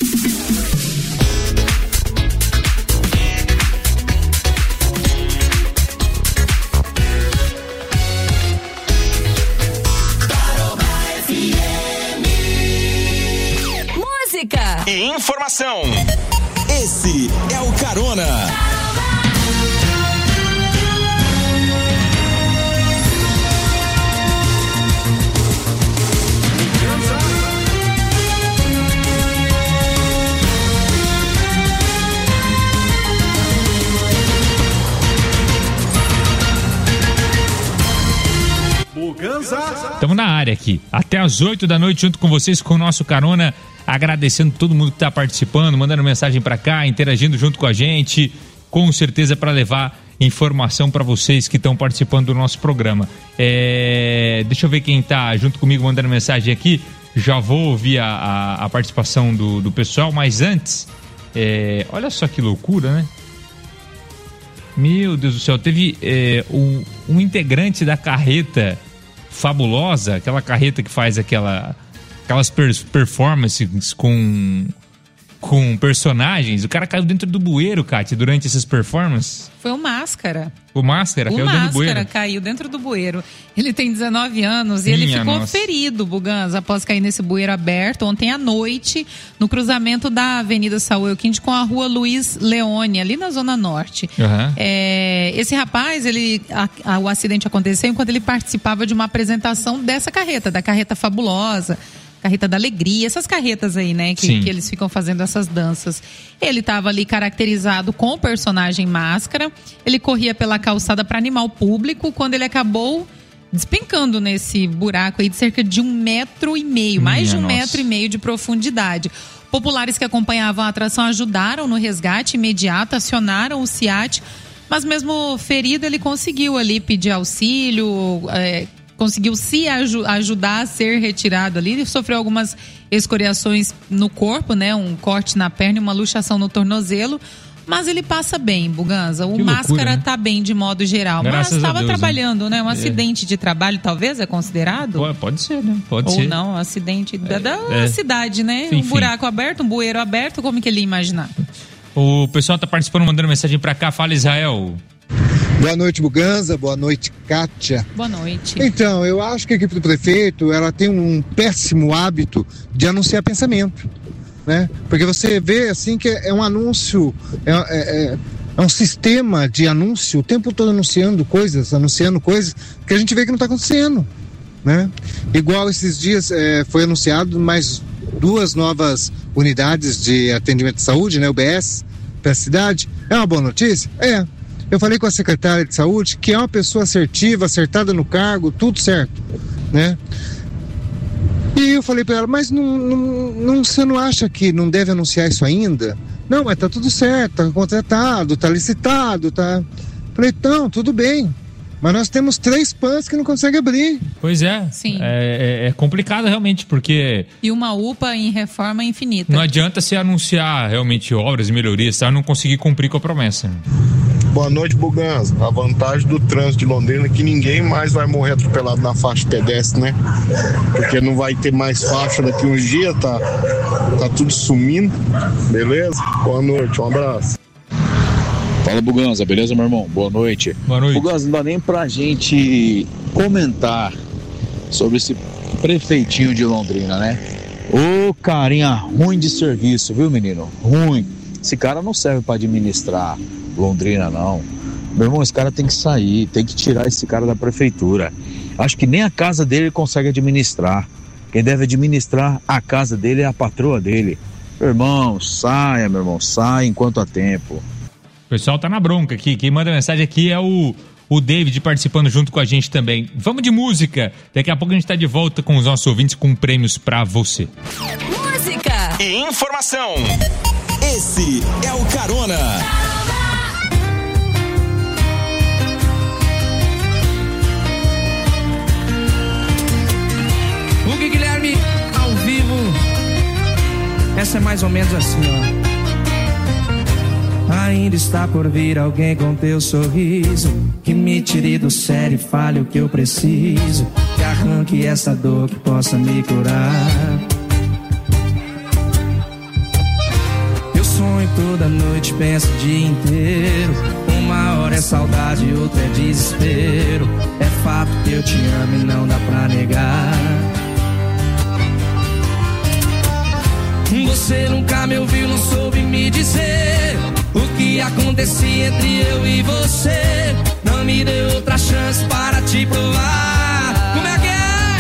Música e informação. Esse é o Carona. Estamos na área aqui. Até às 8 da noite, junto com vocês, com o nosso carona. Agradecendo todo mundo que está participando, mandando mensagem para cá, interagindo junto com a gente. Com certeza para levar informação para vocês que estão participando do nosso programa. Deixa eu ver quem está junto comigo mandando mensagem aqui. Já vou ouvir a participação do pessoal, mas antes, olha só que loucura, né? Meu Deus do céu, teve um integrante da carreta fabulosa, aquela carreta que faz aquelas performances com personagens. O cara caiu dentro do bueiro, Kátia, durante essas performances. Foi o Máscara. O Máscara caiu dentro do bueiro? O Máscara caiu dentro do bueiro. Ele tem 19 anos e ele ficou ferido, Buganza, após cair nesse bueiro aberto ontem à noite, no cruzamento da Avenida Saúl Elquinde com a Rua Luiz Leone, ali na Zona Norte. Uhum. Esse rapaz, o acidente aconteceu enquanto ele participava de uma apresentação dessa carreta, da Carreta Fabulosa, Carreta da Alegria, essas carretas aí, né, que eles ficam fazendo essas danças. Ele estava ali caracterizado com o personagem Máscara, ele corria pela calçada para animar o público, quando ele acabou despencando nesse buraco aí de cerca de 1,5 metro, mais de 1,5 metro de profundidade. Populares que acompanhavam a atração ajudaram no resgate imediato, acionaram o SEAT, mas mesmo ferido ele conseguiu ali pedir auxílio, conseguiu se ajudar a ser retirado ali. Ele sofreu algumas escoriações no corpo, né? Um corte na perna e uma luxação no tornozelo. Mas ele passa bem, Buganza. O Máscara tá bem de modo geral. Mas estava trabalhando, né? Um acidente de trabalho, talvez, é considerado? Pode ser, né? Pode ser. Ou não, um acidente da cidade, né? Enfim. Um buraco aberto, um bueiro aberto, como que ele ia imaginar? O pessoal tá participando, mandando mensagem pra cá. Fala, Israel. Boa noite, Buganza. Boa noite, Kátia. Boa noite. Então, eu acho que a equipe do prefeito, ela tem um péssimo hábito de anunciar pensamento, né? Porque você vê, assim, que é um anúncio, é um sistema de anúncio, o tempo todo anunciando coisas que a gente vê que não está acontecendo, né? Igual esses dias foi anunciado mais 2 novas unidades de atendimento de saúde, né? UBS, para a cidade. É uma boa notícia? Eu falei com a secretária de saúde, que é uma pessoa assertiva, acertada no cargo, tudo certo, né? E eu falei para ela, mas você não acha que não deve anunciar isso ainda? Não, mas tá tudo certo, tá contratado, tá licitado, tá... Falei, então, tudo bem. Mas nós temos 3 PANs que não conseguem abrir. Pois é. Sim. É complicado realmente, porque... E uma UPA em reforma infinita. Não adianta você anunciar realmente obras e melhorias, tá? Não conseguir cumprir com a promessa. Boa noite, Buganza. A vantagem do trânsito de Londrina é que ninguém mais vai morrer atropelado na faixa pedestre, né? Porque não vai ter mais faixa daqui uns dias, tá tudo sumindo, beleza? Boa noite, um abraço. Fala, Buganza, beleza, meu irmão? Boa noite. Boa noite. Buganza, não dá nem pra gente comentar sobre esse prefeitinho de Londrina, né? Ô, carinha ruim de serviço, viu, menino? Ruim. Esse cara não serve pra administrar Londrina, não. Meu irmão, esse cara tem que sair, tem que tirar esse cara da prefeitura. Acho que nem a casa dele ele consegue administrar. Quem deve administrar a casa dele é a patroa dele. Meu irmão, saia enquanto há tempo. O pessoal tá na bronca aqui. Quem manda mensagem aqui é o David participando junto com a gente também. Vamos de música. Daqui a pouco a gente tá de volta com os nossos ouvintes com prêmios pra você. Música e informação. Esse é o Carona. Hugo e Guilherme ao vivo. Essa é mais ou menos assim, ó. Ainda está por vir alguém com teu sorriso, que me tire do sério e fale o que eu preciso, que arranque essa dor, que possa me curar. Eu sonho toda noite, penso o dia inteiro. Uma hora é saudade, outra é desespero. É fato que eu te amo e não dá pra negar. Você nunca me ouviu, não soube me dizer o que acontecia entre eu e você. Não me deu outra chance para te provar. Como é que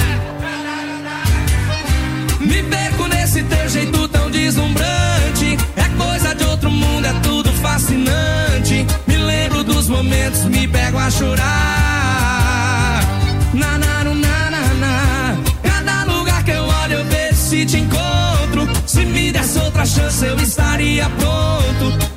é? Me perco nesse teu jeito tão deslumbrante. É coisa de outro mundo, é tudo fascinante. Me lembro dos momentos, me pego a chorar. Na na na na na. outra chance eu estaria pronto.